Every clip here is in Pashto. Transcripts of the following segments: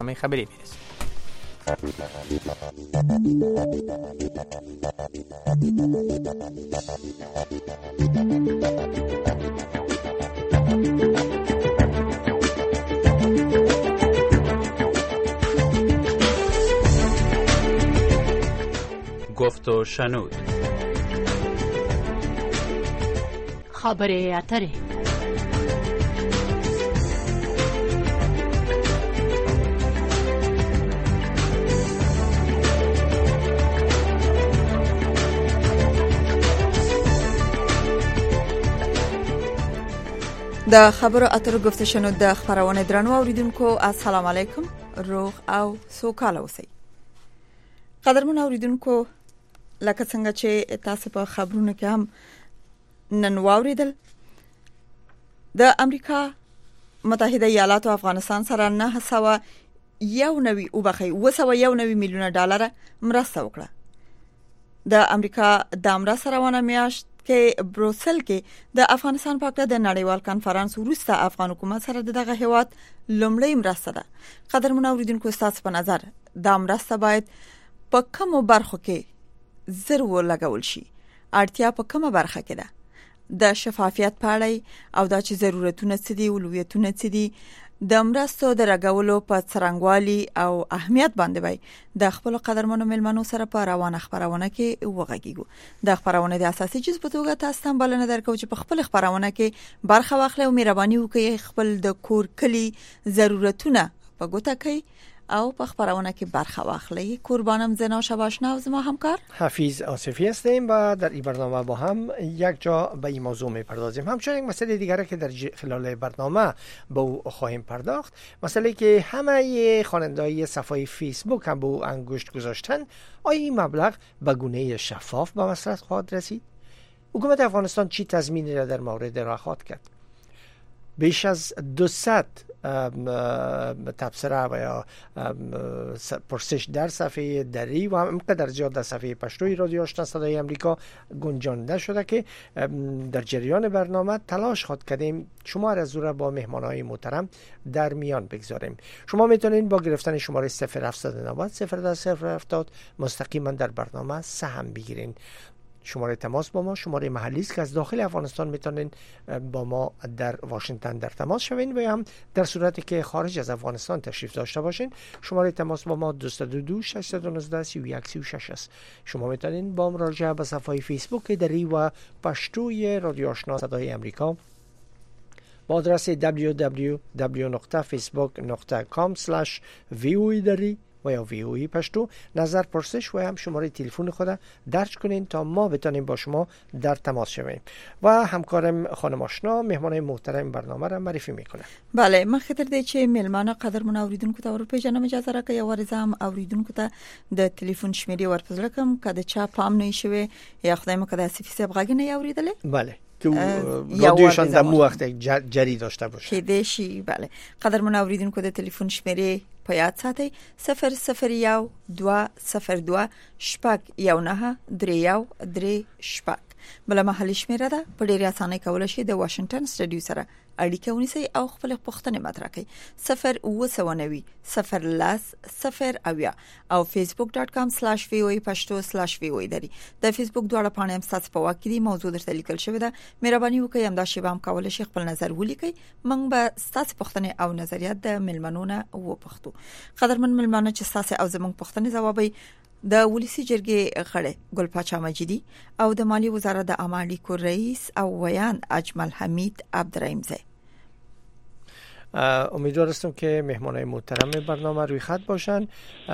خبری میرسیم. گفت و شنود. خبری اتری. د خبرو اترو گفته شنود د خبرونه درنو اوریدونکو السلام علیکم، روغ او سوکاله اوسئ. قدرمن اوریدونکو، لکه څنګه چې تاسو په خبرونه کې هم نن واوریدل، د امریکا متحده ایالاتو افغانستان سره 991 میلیونه ډالر مرسته وکړه. د امریکا د مرسته روانه میاشت کې بروسل کې د افغانستان په اړه د نړیوال کانفرنس وروسته افغان حکومت سره دغه هیواد لومړی مرسته ده. قدرمن اوریدونکو، ستاسو په نظر دا مرسته باید په کومو برخو کې زر ولګول شي؟ اړتیا په کومه برخه کې ده؟ د شفافیت په اړه او دا چې ضرورتونه څه دي، اولویتونه څه دي، د مرستو د راغولو په څرنګوالي او اهمیت باندې وای د خپل قدرمنو ملمنو سره په روانه خبرونه کې وغږیږو. د خبرونه د اساسي جز په توګه تاسو ته بلنه درکو چې په خپل خبرونه کې برخه واخلئ او مهرباني وکړئ خپل د کور کلی ضرورتونه په ګوته کړئ او په خبرونه کې برخه واخلئ. قربانم زنا شباشنا و زما همکار حفیظ آصفی هستیم و در این برنامه با هم یک جا به این موضوع میپردازیم. همچنین یک مسئله دیگری که در خلال برنامه به او خواهیم پرداخت، مسئله که همه خواننده‌های صفحه فیسبوک هم به او انگشت گذاشتن، آیا این مبلغ به گونه شفاف به مصرف خواهد رسید؟ حکومت افغانستان چی تضمینی را در مورد راه خواهد کرد؟ بیش از 200 تبصره و یا پرسش در صفحه دری و هم قدر زیاد در صفحه پشتوی رادیو آشنا صدای امریکا گنجانده شده که در جریان برنامه تلاش خواهد کردیم شما را زور با مهمانهای محترم در میان بگذاریم. شما میتونید با گرفتن شماره 0790 01070 مستقیما در برنامه سهم بگیرین. شماره تماس با ما شماره محلی است که از داخل افغانستان میتونین با ما در واشنگتن در تماس شوین و هم در صورتی که خارج از افغانستان تشریف داشته باشین شماره تماس با ما 222 619 3136 است. شما میتونین با مراجعه به صفحه فیسبوک دری و پشتوی رادیو آشنا صدای امریکا با آدرس www.facebook.com/voedari و یا ویوی پشتو نظر پرسش و هم شماره تلفن خود درج کنین تا ما بتانیم با شما در تماس شویم و همکارم خانم آشنا مهمان محترم برنامه را معرفی میکنه. بله، من خاطر دی چې ملمانه قدرمن اوریدونکو ته ورپېژنم، اجازه راکړئ یو ورځ هم اوریدونکو ته د ټلیفون شمیرې ورپزړه کوم کله چا پام نه شوي یا خدای مو کده اسفی صاحب غږ نه اوریدلې. بله که رادیوشان در مو وقت جری داشته باشه. کې شي. بله، قدرمن اوریدونکو د ټلیفون شمیرې په یاد ساتئ 001 202 شپږ 19 3 بل محلي شمیره ده. په ډیره اسانه کولای شئ د واشنگټن سټډیو سره اړیکه ونیسئ او خپل پوښتنې مطرح کړئ 090 010 او facebook.com/voa_pashto/voa د فیسبوک دواړه پاڼې هم تاسو په واکې دي، موضوع درته لیکل شوی ده. مهرباني وکړئ همدا شی هم کولای شئ خپل نظر ولیکئ، موږ به تاسو پوښتنې او نظریات د ملمنونو وپوښتو. قدرمن ملمنه چې تاسو او زموږ پوښتنې ځوابي د ولسی جرګې غړي ګل پاچا مجیدی او د مالی وزارت د عامه اړیکو رئیس او ویان اجمل حمید عبدالرحیم زی. امیدوار هستم که مهمانای محترم برنامه روی خط باشن.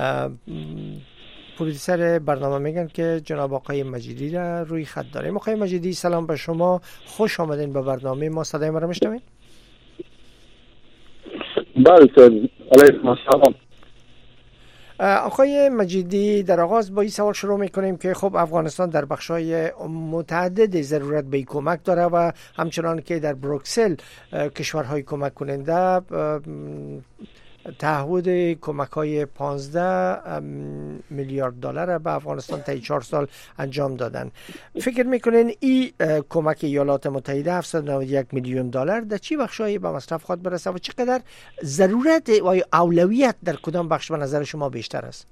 پرودیسر برنامه میگن که جناب آقای مجیدی را روی خط داریم. آقای مجیدی سلام به شما، خوش آمدین به برنامه ما. صدای ما را میشنوین؟ بله علیکم السلام. آقای مجیدی، در آغاز با این سوال شروع میکنیم که خب افغانستان در بخشای متعدد ضرورت به کمک داره و همچنان که در بروکسل کشورهای کمک کننده تعهد کمک‌های 15 میلیارد دلار به افغانستان تا 4 سال انجام دادن. فکر میکنین این کمک ایالات متحده 791 میلیون دلار در چی بخشایی به مصرف خواهد برسه و چقدر ضرورت و اولویت در کدام بخش به نظر شما بیشتر است؟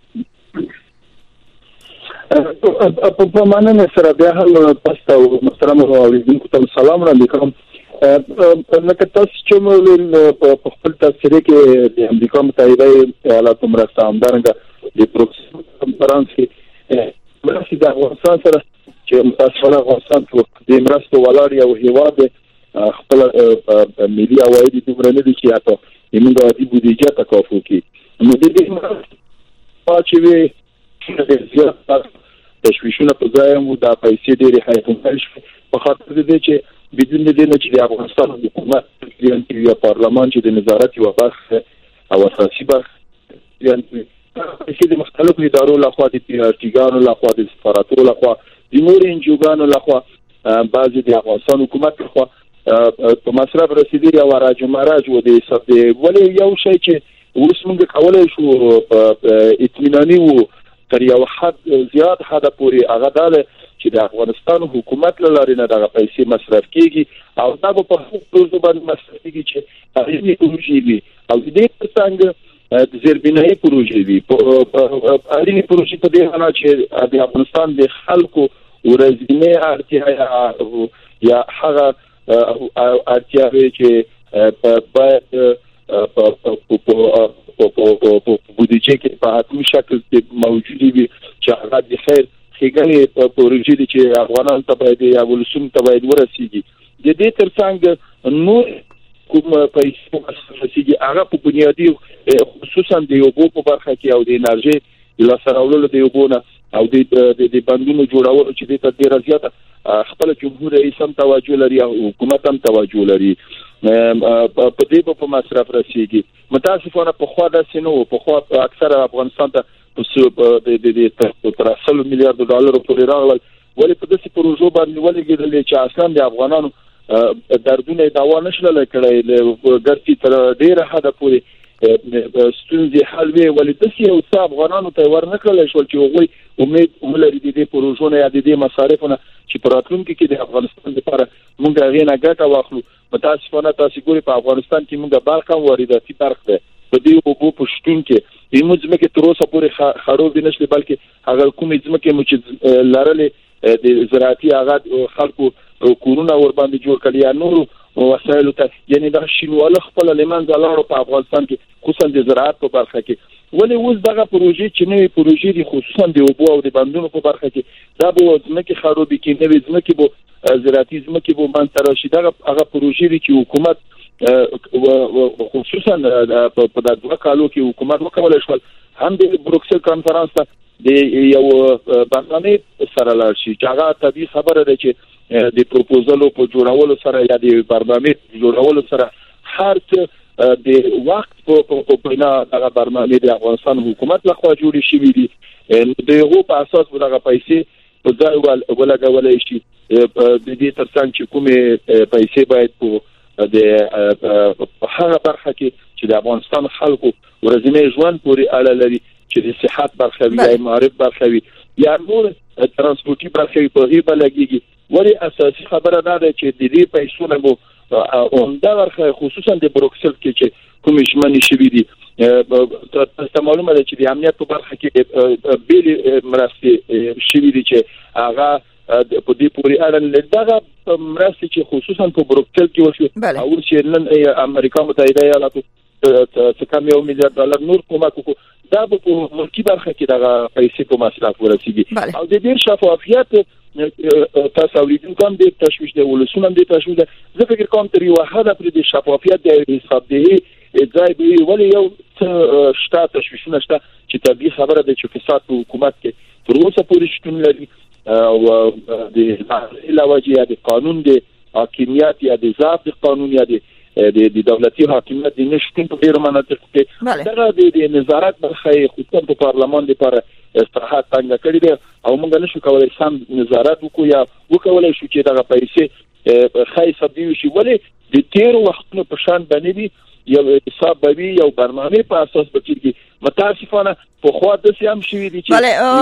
په مننه سره بیا هم تاسو محترم اوریدونکو ته سلام وړاندې کوم. لکه تاسو چې مو په خپل تفسیر کې د امریکا متحده ایالاتو مرسته همدارنګه د پروکسي کنفرانس کې مرسته د افغانستان سره چې متاسفانه افغانستان په دې مرسته ولاړ یو هیواد خپل ملي عواید دومره نه دي چې حتی موږ عادي بودیجه تکافو کې نو د دې مرسته چې وي د زیات تشویشونه په ځای مو د پیسې ډېرې حیاتونه شي په خاطر دې چې بدون دې نه چې د افغانستان حکومت یا پارلمان چې د نظارت یو برخه او اساسي برخه چې د مختلفو ادارو لخوا د پیارتیګانو لخوا د سفارتونو لخوا د نور انجوګانو لخوا بعضي د افغانستان حکومت لخوا په مصرف رسیدي او راج مراج و د حساب ولې یو شی چې اوس موږ کولای شو اطمیناني وو تر یو حد زیات حد پورې هغه داله چې د افغانستان حکومت لاره نه دغه پیسې مصرف کیږي او دا په پروژو باندې مصرف کیږي چې اړینې پروژې دي او د دې څنګه د زیربنایي پروژې دي اړینې پروژې په دې معنی چې د افغانستان د خلکو ورځنی اړتیا یا هغه اړتیاوې چې باید په بودیجه کې په حتمی شکل موجودي وي چې هغه د خیر ښېګڼې پروژې دي چې افغانانو ته باید یا ولسونو ته باید ورسیږي. د دې ترڅنګ نور کوم پیسې مصرف رسیږي هغه په بنیادي خصوصا د اوبو په برخه کې او د انرژي لاسته راوړلو د اوبو نه او د بندونو جوړولو چې د ډېره زیاته خپل جمهور رئیس هم توجه لري او حکومت هم توجه لري په دې په مصرف رسیږي. متاسفانه په خوا داسې نه وو، په خوا اکثر افغانستان ته د 300 میلیارډ ډالر پورې راغلل ولې په داسې پروژو باندې ولګېدل چې اصلا د افغانانو دردونه دوا نشل کړی ګرځي تر ډیره حد پورې ستونزې حل وی ولې داسې یو څه افغانانو ته ورنکړل شو چې هغوی امید ولري د دې پروژو نه یا د دې مصارفونه چې په راتلونکي کې د افغانستان لپاره موږ هغې نه ګټه واخلو. متاسفانه تاسو ګورئ په افغانستان کې موږ برق هم وارداتي برق دی په دې اوبو په شتون کې زموږ ځمکې تر اوسه پورې خرابې نه شوې بلکې هغه کومې ځمکې مو چې لرلې د زراعتي هغه خلکو کورونه ورباندې جوړ کړي یا نورو وسایلو ته یعنې دا شینواله خپله له منځه لاړو په افغانستان کې خصوصا د زراعت په برخه کې. ولې اوس دغه پروژې چې نوې پروژې دي خصوصا د اوبو او د بندونو په برخه کې دا به ځمکې خرابې کړي، نوې ځمکې به زراعتي ځمکې به منځته راشي. دغه هغه پروژې دي چې حکومت خصوصا په د 2 کالو کې حکومت وکولای شول هم د بروکسل کانفرنس ته د یو برنامه سره لاړ شي چې هغه طبیعي خبره ده چې د پروپوزالو په جوړولو سره یا د برنامه جوړولو سره هر څه د وخت په بنا دغه برنامه د افغانستان حکومت لخوا جوړې شوې دي. دغه په اساس دغه پیسې په ځای ولګولای شي. د دې ترڅنګ چې کومې پیسې باید په هغه برخه کې چې د افغانستان خلکو ورځنی ژوند پورې اړه لري چې د صحت برخه وي یا معرف برخه وي یا نور ترانسپورتي برخه وي په هیبه لګيږي. ولی اساسي خبره دا ده چې د دې پیسو نه مو عمده برخه خصوصا د بروکسل کې چې کوم ژمنې شوي دي تاسو معلومه ده چې د امنیت په برخه کې بیل مرستې شوي دي چې هغه په دې پورې اړه دغه مرستې چې خصوصا په بروکسل کې وشو او چې نن امریکا متحده ایالاتو څخه $1 میلیارډ نور کومک وکړو دا په ملکی برخه کې دغه پیسې په مصرف ورسیږي او د ډیر شفافیت تاسو اوریدونکو هم د تشویش د ولسونو هم د تشویش د زه فکر کوم تر یو حد پرې د شفافیت د حساب دی ځای دی ولې یو شته تشویشونه شته چې طبيعي خبره ده چې فساد په حکومت کې تر اوسه پورې شتون لري او د علاوه یا د قانون د حاکمیت یا د ضابط قانون یا د دولتي حاکمیت د نشټون په ډیرو مناطق کې دغه د نظارت برخه خصوصا په پارلمان لپاره استراحت څنګه کړی دی او موږ نشو کولای سم نظارت وکړو یا وکولای شو چې دغه پیسې خای سبدي شي ولې د تیر وختونو په شان باندې یو حساب به یو برنامه په اساس به کېږي. متاسفانه په خوا د سیام شوی دي چې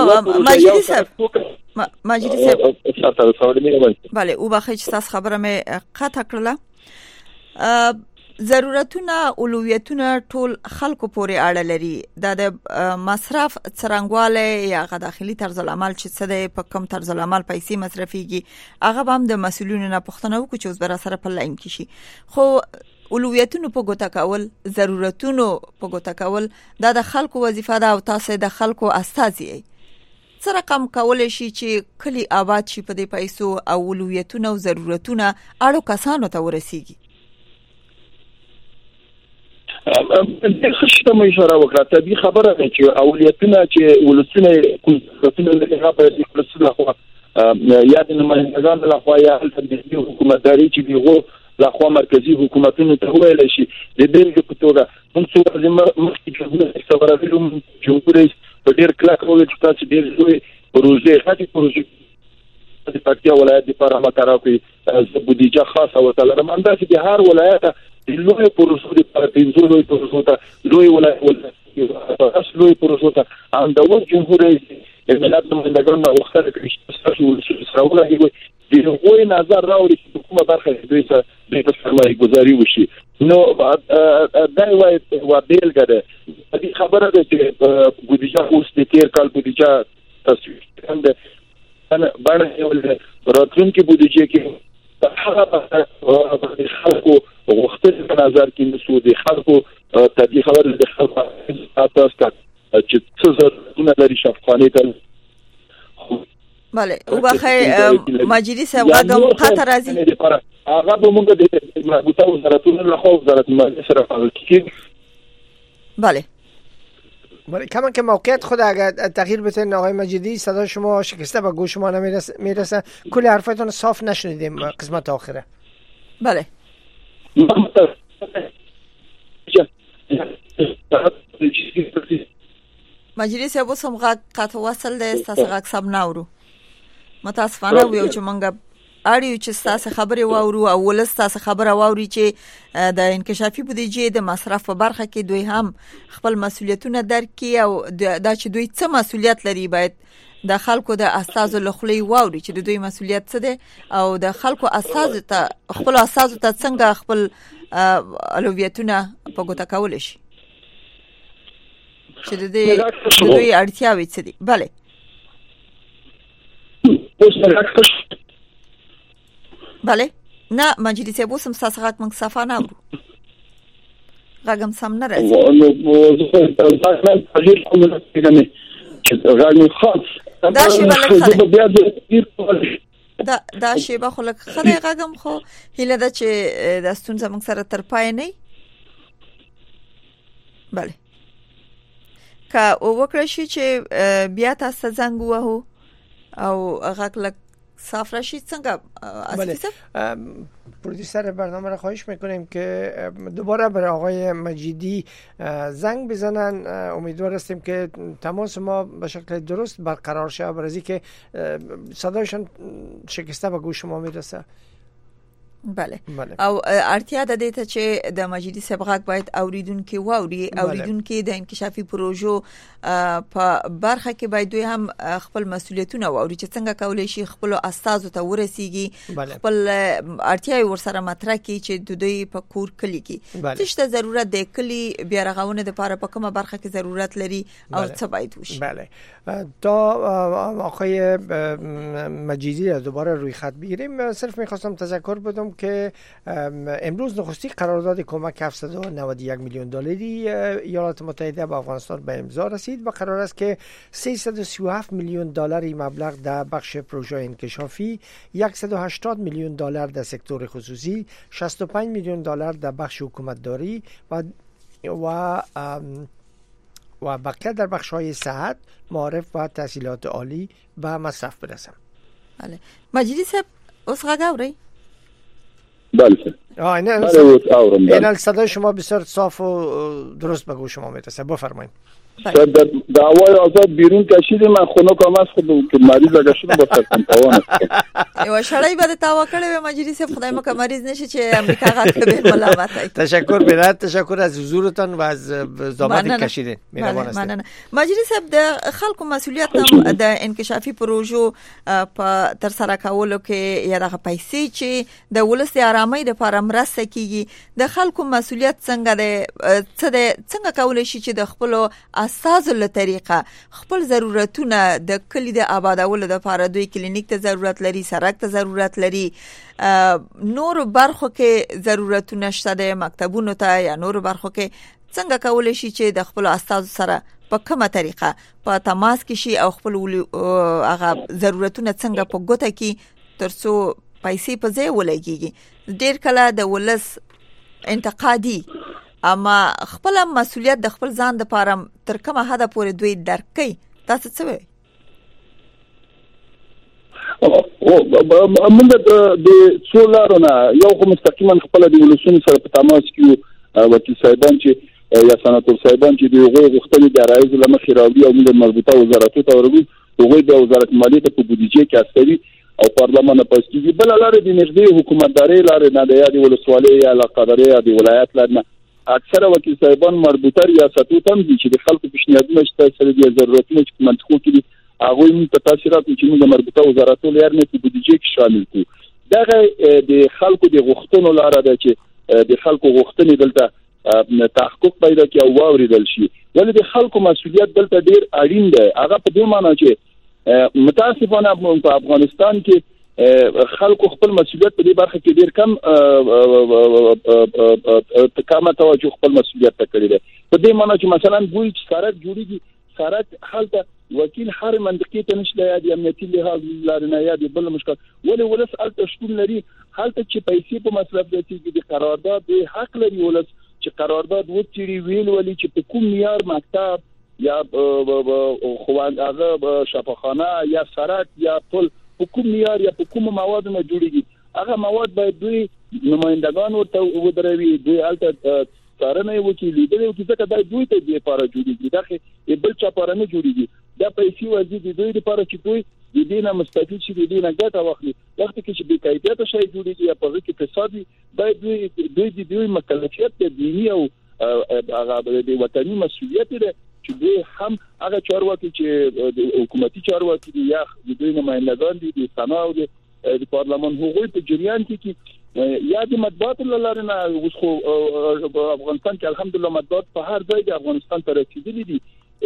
ماجدي صاحب بله او بخیر چې تاسو خبره مې قطع کړله. ضرورتونه اولویتونه ټول خلکو پورې اړه لري. د مصرف څرنګواله یا غ داخلي طرز العمل چې څه د په کم طرز العمل پیسې مصرفيږي هغه هم د مسؤلینو نه پوښتنه وکړي چې اوس بر سره په لاین کې شي. خو اولویتونو په ګوته کول، ضرورتونو په ګوته کول د خلکو وظیفه ده او تاسو د خلکو استازي یې. څه رقم کولای شي چې کلی آباد شي په دې پیسو او اولویتونو او ضرورتونو اړو کسانو ته ورسیږي؟ د خشته مې اشاره وکړه. طبي خبره ده چې اولویتونه چې ولسونه لږه په خپل خوا یا د نمائندګانو له خوا یا د حکومتداري چې دیغه له خوا مرکزی حکومتونو ته ویل شي د دې په توګه موږ څو مخکې چې خبرېلو جمهور رئیس په ډېر کلک وویل چې تاسو ډېر لوی پروژې خاطی پروژې د پکتیا ولایت لپاره مقرره کړې د بودیجه خاصه وتلرم اندازې د هر ولایت د لوی پروژو لپاره د لوی پروژو ته لوی ولایت لوی پروژو ته اندور جمهور رئیس ملت نمائندګانو وختره کړی چې تاسو سره ولایي د هغوی نظر راوړي چې کومه برخه دوی ته د سرمایه گذاري وشي. نو دا یو بیلګه ده. دې خبره ده چې بودیجه اوس د تیر کال بودیجه تصویب کړه انا باندې یو راتلونکي بودیجه کې هغه خلکو وختونه په نظر کې نسو دي خلکو تدې خبره د خلکو اساس چې څه ضرورتونه لري شفافانه ته. بله او بخیر ماجدي صاحب غږم قطع راځي هغه به موږ د مربوطه وزارتونو له خوا وزارت مالیه سره فعال کیږي. بله کما که موقعیت خود اگر تغییر بتین آقای مجیدی صدا شما شکسته به گوش ما نمیرسه کل حرفایتون صاف نشنیدیم قسمت آخره. بله مجلس یو سم غږ قطع وصل ده تاسو غږ سم ناورو متاسفانه ویو چې مونږ اړیو چې تاسو خبره واورو او ولس تاسو خبره واوري چې د انکشافي بودیجې د مصرف په برخه کې دوی هم خپل مسولیتونه درکې او دا چې دوی څه مسولیت لري باید د خلکو د اساسو لخلې واوري چې د دوی مسولیت څه ده او د خلکو اساس ته خپل اساس ته څنګه خپل اولویتونه په ګوته کول شي چې د دوی اړتیاوې څه دي. بله بله نه مجلس صاحب اوس هم ستاسو غږ موږ صفه نه اورو غږ هم سم نه راځي. دا شیبه خو لږ ښه دی غږ هم خو هیله ده چې دا ستونزه موږ سره تر پای نه. بله که وکړی شي چې بیا تاسو زنګ ووهو او غږ لږ صاف راشي څنګه اساسا پرودوسر برنامه را خواهش میکنیم که دوباره برای آقای مجیدی زنگ بزنن. امیدوار هستیم که تماس ما به شکل درست برقرار شه برای که صدایشان شکسته به گوش ما میرسه. بله او اړتیا د دې ته چې د مجلس سبغاک باید اوریدونکو واوري اوریدونکو د انکشافي پروژو په برخه کې باید دوی هم خپل مسولیتونه واوري چې څنګه کولای شي خپل استازو ته ورسیږي خپل اړتیا ورسره مطرح کړي چې د دوی په کور کلی کې څه ضرورت دی کلی بیا رغونه د لپاره په کومه برخه کې ضرورت لري او څه باید وشي. بله تا آقای مجیدی را دوباره روی خط بگیریم. صرف می‌خواستم تذکر بدم که امروز نخستی قرارداد کمک 791 میلیون دلاری ایالات متحده به افغانستان به امضا رسید و قرار است که 337 میلیون دلاری مبلغ در بخش پروژه انکشافی، 180 میلیون دلار در سکتور خصوصی، 65 میلیون دلار در بخش حکومتداری و بقیه در بخش‌های صحت، معارف و تحصیلات عالی و مصرف برسم. بله مجلس اوس غاوري بله این صدای شما بسیار صاف و درست به گوش ما میرسه. بفرمایید. دعوای آزاد بیرون کشیدیم، من خنکم از خود که مریض اگه شدم با سرطان توان یو شړای به تاوا کړی و مجلس خدای مکه مریض نشي چې امریکا غاټه به ملامت. تشکر بنات، تشکر از حضورتان و از زحمت کشیدین. مهربان هستید. مجلس د خلکو مسؤلیت هم د انکشافي پروژو په تر سره کولو کې یا د پیسې چې د ولس د آرامۍ لپاره مرسته کیږي، د خلکو مسؤلیت څنګه ده، څنګه کولای شي چې د خپل اساس له طریقه خپل ضرورتونه د کلی د آبادولو لپاره دوی کلینیک ته ضرورت لري، سرک ته ضرورت لري، نور برخو کې ضرورتونه شته د مکتبونو ته یا نور برخو کې څنګه کولای شي چې د خپل اساس سره په کومه طریقه په تماس کې شي او خپل هغه ضرورتونه څنګه په ګوته کې ترڅو پیسې په ځای ولګيږي. ډېر کله د ولس انتقادي اما خپل مسؤلیت د خپل ځان د پاره تر کومه حد پورې دوی درکې. تاسو څه وایي؟ موږ د څولارونه یو خو مستقیما خپل د ولسونو سره په تماس کې وکیل صاحبان چې یا سناتور صاحبان چې دوی غوښتنې د رئیس لمخې راوړي او موږ مربوطه وزارتونو ته ورغلو، هغوی د وزارت مالیې ته په بودیجې کې استوي او پارلمان پاس کیږي. بل لارې د نږدې حکومتداري لارې نه د یاد ولسوالۍ یا علاقاداري یا د ولایت لارې اکثره وکیل صاحبان مربوطه ریاستو ته دي چې د خلکو پیشنهادونه شته سره د ضرورتونو چې منطقو کې هغه موږ ته تاثیرات چې موږ مربوطه وزارتونو لري په بودیجې کې شامل کړو. دغه د خلکو د غوښتنو لاره ده چې د خلکو غوښتنې دلته تحقق پیدا کړي او واوریدل شي. ولې د خلکو مسؤلیت دلته ډیر اړین دی. هغه په دې معنی چې متاسفانه په افغانستان کې خلکو خپل مسؤلیت په دې برخه کې ډیر کم توجه خپل مسؤلیت ته کړی دی. په دې معنی چې مثلا دوی چې سړک جوړیږي، سړک هلته وکیل هر منطقې ته نشته یا د امنیتي لحاظ لرنه یا د بل مشکل ولې ولس هلته شتون لري. هلته چې پیسې په مصرف کېږي د قرارداد د حق لري ولس چې قرارداد وڅېړي ویل ولې چې په کوم معیار مکتب یا خواندغه شفاخانه یا سړک یا پل په کوم معیار یا په کوم مواد نه جوړیږي، هغه مواد باید دوی نمائندگان ورته ودروي، دوی هلته څارنه وکړي، لیدل وکړي ځکه دا دوی ته د لپاره جوړیږي، دا بل چا لپاره نه جوړیږي. دا پیسې وځي د دوی لپاره چې دوی د دې نه مستفید شي، د دې نه ګټه واخلي. وخت کې چې بې قاعده شي جوړیږي یا په کې فساد باید دوی مکلفیت دینی او هغه د وطني مسؤلیت لري چې دوی هم هغه چارواکي چې د حکومتي چارواکي دي یا د دوی نمائندگان دي د سنا او د پارلمان هغوی په جریان کې یا د مطبوعات لاره نه اوس خو افغانستان کې الحمدلله مطبوعات په هر ځای د افغانستان ته رسیدلي دي.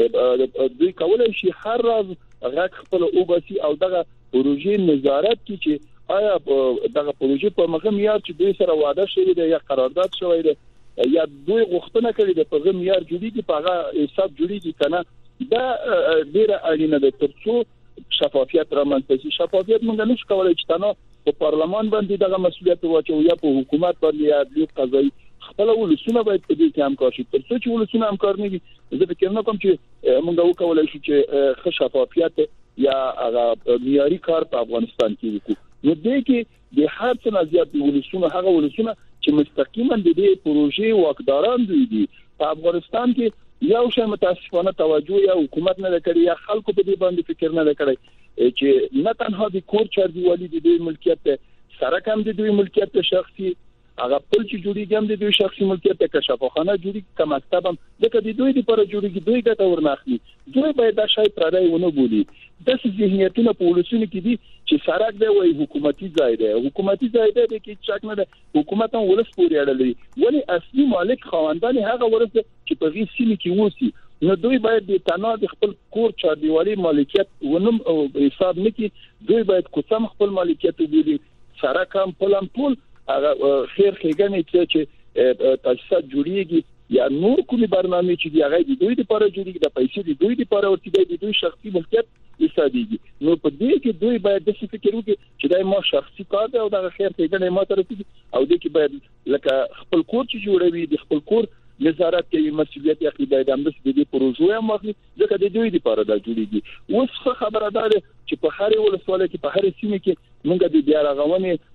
دوی کولای شي هر راز غږ خپل اوباسي او دغه پروژې نظارت کوي چې آیا دغه پروژې په مخه معیار چې دوی سره وعده شوی دی یا قرارداد شوی دی یا دوی غوښتنه کړې ده په معیار جوړیږي په هغه حساب جوړیږي کنه. دا ډیره اړینه ده ترڅو شفافیت رامنځته شي. شفافیت موږ نشو کولای چې تنه په پارلمان باندې دغه مسؤلیت واچو یا په حکومت باندې یا د قضایي خپل ولسونه باید په دې کې همکار شي. ترڅو چې ولسونه همکار نه وي زه فکر نه کوم چې موږ وکولای شو چې ښه شفافیت یا هغه معیاري کار په افغانستان کې وکړو. نو دې کې د هر څه نه زیات ولسونه هغه ولسونه چې مستقیما د دې پروژې واکداران دي په افغانستان کې یو شی متاسفانه توجه یا حکومت نه کړی یا خلکو په دې باندې فکر نه کړی چې نه تنها د کور چاردیوالي د دوی ملکیت ته، سړک هم د دوی ملکیت ته شخصي، هغه پل چې جوړیږي هم د دوی شخصي ملکیت ته، شفاخانه جوړیږي که مکتب هم دغه د دوی لپاره جوړیږي، دوی ګټه ورناخلي. دوی باید دا شی پردی ونه بولي. داسې ذهنیتونه په ولسونو کې دي چې سړک دی وایي حکومتي ځای دی، حکومتي ځای دی کې شک نه ده، حکومت هم ولس پورې اړه لري. ولی اصلي مالک خواندان هغه ولس چې په دې سیمه کې اوسي. نو دوی باید د تنها د خپل کور چاردیوالي مالکیت ونم حساب نکړي، دوی باید کوم خپل مالکیت وګوري، سړک هم پل هم ټول هغه خیر ښېګڼې چې تاسیسات جوړیږي یا نور کومي برنامه چې دی هغه د دوی لپاره جوړیږي، د پیسې د دوی لپاره ورته د دوی شخصي ملکیت حسابيږي. نو په دې کې دوی باید د فکر وکړي چې دای ما شخصي کار دی او د خیر ښېګڼې ما ته رسیږي او د کې باید لکه خپل کور چې جوړوي د خپل کور نظارت کوي، مسؤلیت یې اخلي، باید هم د دې پروژو هم واخلي ځکه د دوی لپاره دا جوړیږي. اوس خبره ده چې په هر ولسوالۍ کې په هر سیمه کې موږ د بیا رغونې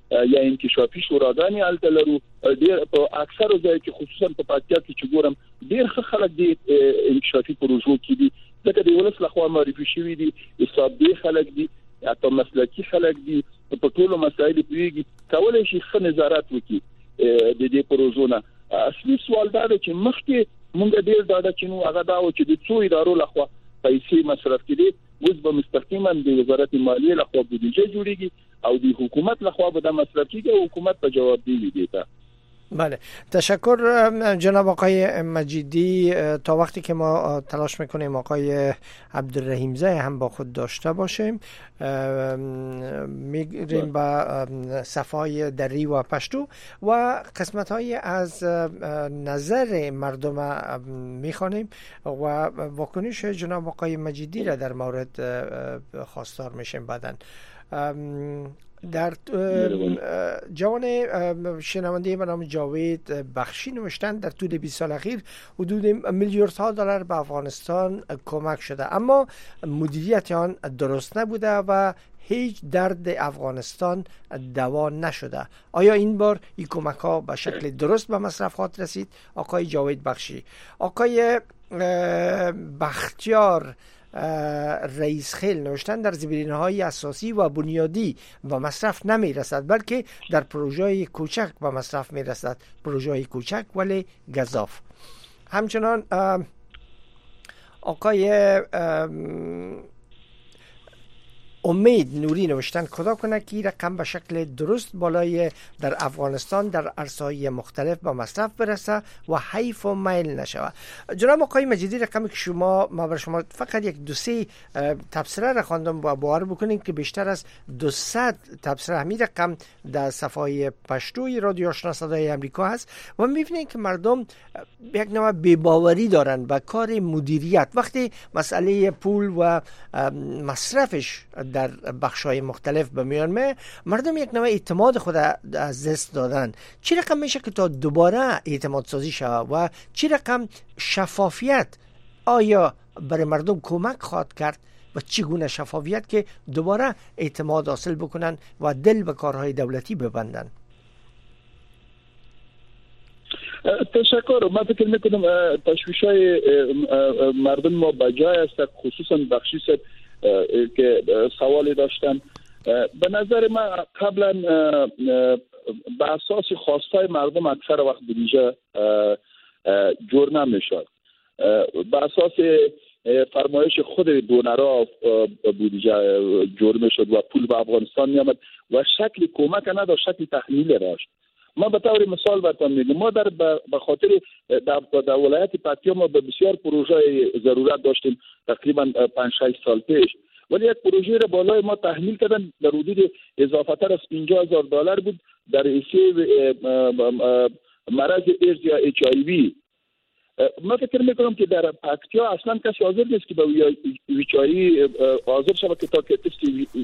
یا انکشافي شوراګانې الته لرو. ډېر په اکثر ځای کې خصوصا په پاتیا کې چې ګورم ډېر خلک دي انکشافي پروژو کې دي، ځکه د ولس لخوا معرفي شوي دي، حسابدار خلک دي، یا مسلکي خلک دي، په ټولو مسایلو پیږي، کولای شي ښه نظارت وکړي د دې پروژو نه. اصلي سوال دا دی چې مخکې مونږ ډېر ډاډه چې نو هغه دا و چې د څو ادارو لخوا پیسې مصرف کړي، اوس به مستقیما د وزارت مالیې لخوا بودیجه جوړیږي او د حکومت لخوا به د مصرف کیږي او حکومت په جوابدهی دی. بله، تشکر جناب آقای مجیدی. تا وقتی که ما تلاش میکنیم آقای عبدالرحیم زی هم با خود داشته باشیم، میگریم به صفای دری و پشتو و قسمت های از نظر مردم میخوانیم و واکنش جناب آقای مجیدی را در مورد خواستار میشیم. بعداً در جوان شنونده به نام جاوید بخشی نوشتن در طول 20 سال اخیر حدود میلیاردها دلار به افغانستان کمک شده، اما مدیریت آن درست نبوده و هیچ درد افغانستان دوا نشده. آیا این بار این کمک ها به شکل درست به مصرفات رسید؟ آقای جاوید بخشی. آقای بختیار رئیس خیل نوشتن در زیربناهای اساسی و بنیادی و مصرف نمی رسد، بلکه در پروژه کوچک و مصرف می رسد، پروژه کوچک ولی گزاف. همچنان آقای امید نوری نوشتن خدا کنه که رقم به شکل درست بالای در افغانستان در عرصه‌های مختلف به مصرف برسه و حیف و میل نشود. جناب آقای مجیدی، رقمی که شما ما بر شما فقط یک دو سه تبصره را خواندم و باور بکنین که بیشتر از 200 تبصره همین رقم در صفحه پشتوی رادیو آشنا صدای امریکا هست و می‌بینید که مردم یک نوع بی‌باوری دارن به کار مدیریت. وقتی مسئله پول و مصرفش در بخش‌های مختلف به میان میاد، مردم یک نوع اعتماد خود از دست دادن. چی رقم میشه که تا دوباره اعتماد سازی شود و چی رقم شفافیت آیا برای مردم کمک خواهد کرد و چگونه شفافیت که دوباره اعتماد حاصل بکنن و دل به کارهای دولتی ببندن؟ تشکر. من فکر میکنم تشویش‌های مردم ما بجای است، خصوصا بخشی که سوالی داشتن. به نظر من قبلا به اساس خواستای مردم اکثر وقت بودجه جور نمیشد، به اساس فرمایش خود دونرها بودجه جور میشد و پول به افغانستان میامد و شکل کمک نداشت، شکل تحمیل داشت. ما به طور مثال براتون میگم، ما به خاطر در ولایت پکتیا ما به بسیار پروژه ضرورت داشتیم تقریبا 5-6 سال پیش، ولی یک پروژه را بالای ما تحمیل کردن در حدود اضافه‌تر از $50,000 بود در حیث مرض ایدز یا HIV. من فکر میکنم که در پکتیا اصلا کسی حاضر نیست که به ویچایی حاضر شود که تا که تست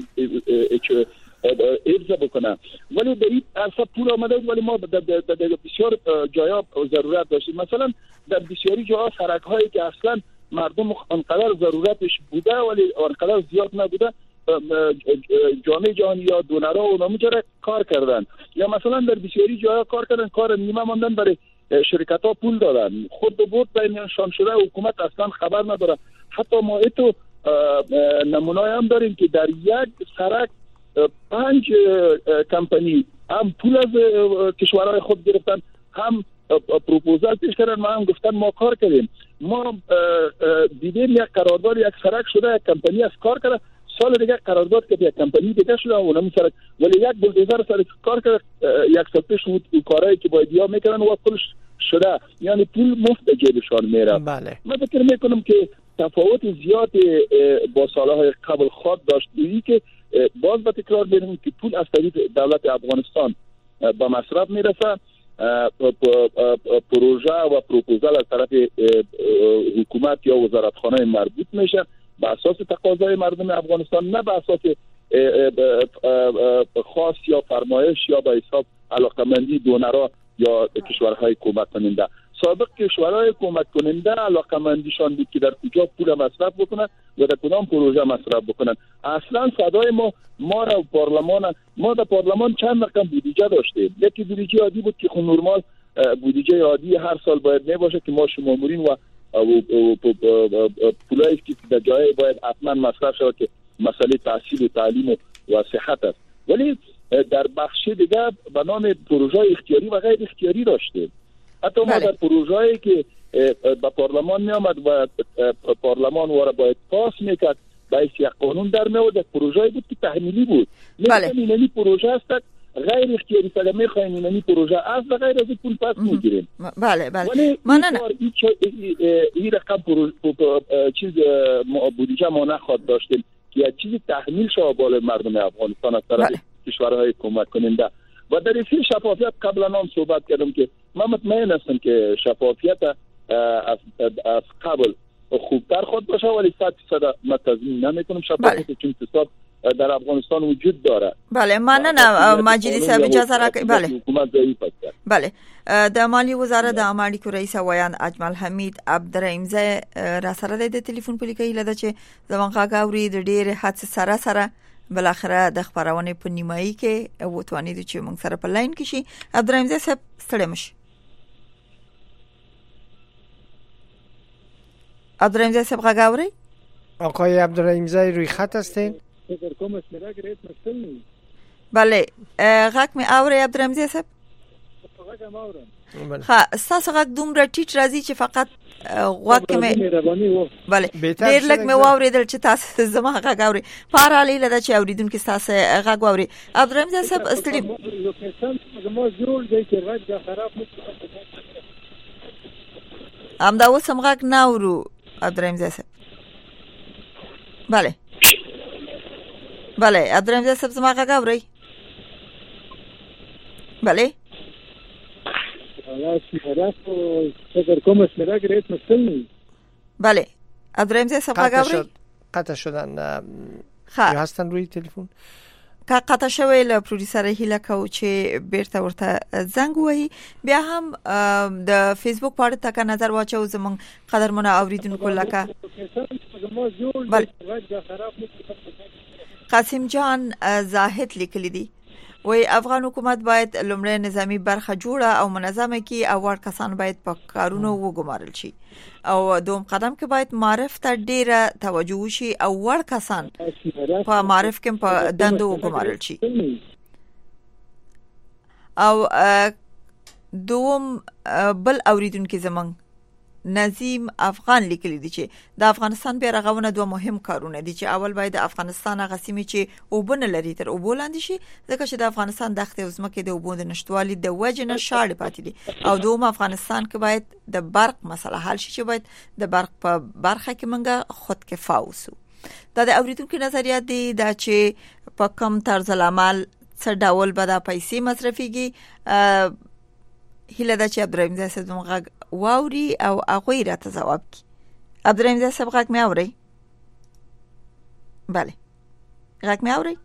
ایدز بکنه، ولی به این عرصه پول آمده بود، ولی ما در بسیار جایا ضرورت داشتیم. مثلا در بسیاری جاها سرک هایی که اصلا مردم انقدر ضرورتش بوده ولی انقدر زیاد نبوده، جامعه جهانی یا دونرها و نامجره کار کردن، یا مثلا در بسیاری جاها کار کردن، کار نیمه ماندن برای شرکت ها پول دادن، خود به بود بینشان شده، حکومت اصلا خبر نداره. حتی ما ایتو نمونای هم داریم که در یک سرک 5 کمپانی هم پول از کشورهای خود گرفتن، هم پروپوزال پیش کردن، ما هم گفتن ما کار کردیم. ما دیدیم یک قرارداد یک سرک شده، یک کمپانی از کار کرده، سال دیگه قرارداد که یک کمپانی دیگه شده و اونم سرک، ولی یک بلدوزر سرک کار کرده، یک سال پیش بود کارهایی که باید یا میکردن و پولش شده، یعنی پول مفت به جیبشان میره. بله. من فکر میکنم که تفاوت زیاد با سالهای قبل خود داشت، اینی که باز به تکرار میگم که پول از طریق دولت افغانستان به مصرف میرسه، پروژه و پروپوزال از طرف حکومت یا وزارتخانه مربوط میشه به اساس تقاضای مردم افغانستان، نه به اساس خواست یا فرمایش یا به حساب علاقمندی دونرها یا کشورهای کمک کننده. سابق کشورهای کمک کننده علاقه‌مندیشان بود که در کجا پول مصرف بکنن و در کدام پروژه مصرف بکنن. اصلا صدای ما را ما در پارلمان چند رقم بودجه داشتیم. یکی بودجه عادی بود که خود نرمال بودجه عادی هر سال باید نباشه که ما مامورین و پولایی که در جای باید حتما مصرف شود که مسئله تحصیل و تعلیم و صحت است. ولی در بخش دیگه به نام پروژه اختیاری و غیر اختیاری داشتیم. حتی ما در پروژه‌ای که به پارلمان می آمد و پارلمان وارا باید پاس میکرد باید یک قانون در می آورد، پروژه‌ای بود که تحمیلی بود. اینمی پروژه است غیر اختیاری فقط می‌خوایم اینمی پروژه از غیر از پول پس میگیریم. بله ولی این رقم چیز بودجه ما نخواد داشتیم که یک چیزی تحمیل شود بالای مردم افغانستان از طرف کشورهای کمک کننده. و در این شفافیت قبلا هم صحبت کردم که من مطمئن هستم که شفافیت از قبل خوبتر خود باشه، ولی 100% من تضمین نمیکنم شفافیت چون حساب در افغانستان وجود داره. بله ممنونم مجیدی صاحب اجازه راکړئ. بله د مالی وزارت د امریکا رئیس ویان اجمل حمید عبدالرحیم را سره د ټلیفون په لیکي لده چې زمون غاوري د ډېر حادثه سره بالاخره د خبرونه په نیمایي کې وټوانی د چې موږ سره په لاین کې شي. عبدالرحیم صاحب ستړي مش. عبدالرحیم صاحب غاوري آقای عبدالرحیم روی خط هستین؟ بله غاک می اوره عبدالرحیم صاحب. ها ساسو غاک دومره ټیټ راځي چې فقط غوږ می بله ډیر لږ می واوریدل چې تاسو زما غاک اوري پارالی لدا چې اوریدونکو تاسو غاک واوري. عبدالرحیم صاحب استړي ام دا اوس هم غاک ناورو عبدالرحیم صاحب. بله بله عبدالرحیم صاحب زما غاک اوري. بله بله عبدالرحیم صاحب غاک اوري. قطع شدن هستن روی تلفن که قطع شوی له پروډوسر هیله کو چې بیرته ورته زنګ وهي. بیا هم د فیسبوک پاڼې ته که نظر واچو زمون قدرمنه اوریدونکو لکه قاسم جان زاهد لیکلی دی وی افغان حکومت باید لومړی نظامی برخه جوړه او منظمه کی او ور کسان باید په کارونو وګمارل شي او دوم قدم کې باید معرف ته ډیره توجه وشي او ور کسان په معرف کې په دندو وګمارل شي. او دوم بل اوریدونکو زمون نظیم افغان لیکلی دی چې د افغانستان بیا رغونه دوه مهم کارونه دي چې اول باید د افغانستان هغه سیمې چې اوبونه لري تر اوبو لاندې شي ځکه چې د افغانستان دښتې او ځمکې د اوبو د نشټوالي د وجې نه شاړې پاتې دي. او دوم افغانستان کې باید د برق مسله حل شي چې باید د برق په برخه کې منګه خود کفا اوسو. دا د اوریدونکو نظریات دي دا چې په کم طرز العمل څه ډول به د پیسې مصرفيږي. هیله ده چې عبدالرحیم صاحب زموږ واوري او هغه راته جواب کړي. عبدالرحیم صاحب غاک مې اوري؟ بله غاک مې اوري؟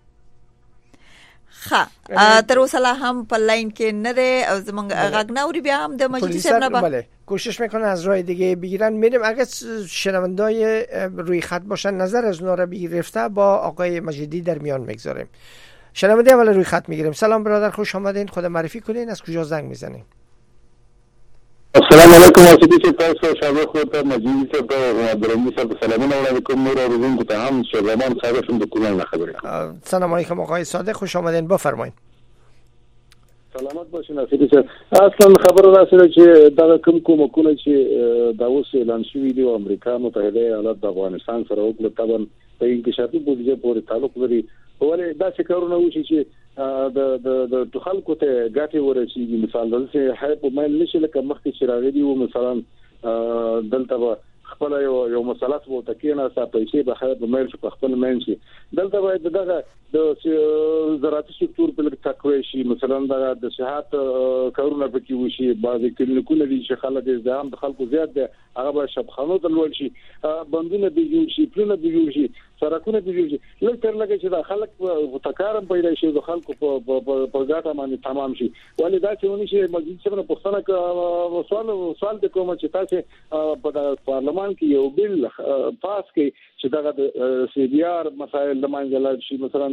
ها تر اوسه لا هم په لاین کې نه ده او زموږ غاک نه اوري. بیا هم د مجلس صاحب نه بله کوشش میکنه از راه دیگه بگیرن. میریم اگه شنوندای روی خط باشن نظر از اونا رو بگرفته با آقای مجیدی در میان میگذاریم. شنونده اول روی خط میگیریم. سلام برادر خوش آمدین. خود معرفی کنین از کجا زنگ میزنین؟ السلام علیکم واسطی چې تاسو شابه خو ته مجید صاحب او عبدالرحیم صاحب سلامونه وعلیکم نور روزون ته هم شهرمان صاحب شم د کولان خبره. سلام علیکم آقای صادق خوش آمدین بفرمایید. سلامت باشین واسطی صاحب. اصلا خبر راځي چې دا کوم کومه چې دا اوس اعلان شوی دی امریکا متحده ایالات د افغانستان سره وکړه طبعا په انکشافي بودیجه پورې تعلق لري. ولې دا څه کارونه وشي چې د خلکو ته ګټه ورسیږي. مثال دلته هاي په مایل نشي لکه مخکې چې راغلي وو مثلا دلته خپل یو مسله وو تکینه سا پیسې به خیر په مایل په خپل مین شي. دلته باید دغه د زراعتي سکتور په لګ تکوي شي. مثلا د صحت کارونه پکې وشي. بعضی کلینیکونه دي چې خلک د خلکو زیات دي هغه به شبخانو ته لول شي. بندونه به جوړ شي پلونه به جوړ شي. سرکونه دي لکه تر لګي چې د خلک په تکارم پیدا شي د خلکو په ګاټه باندې تمام شي ولې دا چې ونی شي مسجد څخه پښتنه سوال د کومه چې تاسو په پارلمان کې یو بل پاس کې چې دغه د سی بي ار مسائل د منځل شي مثلا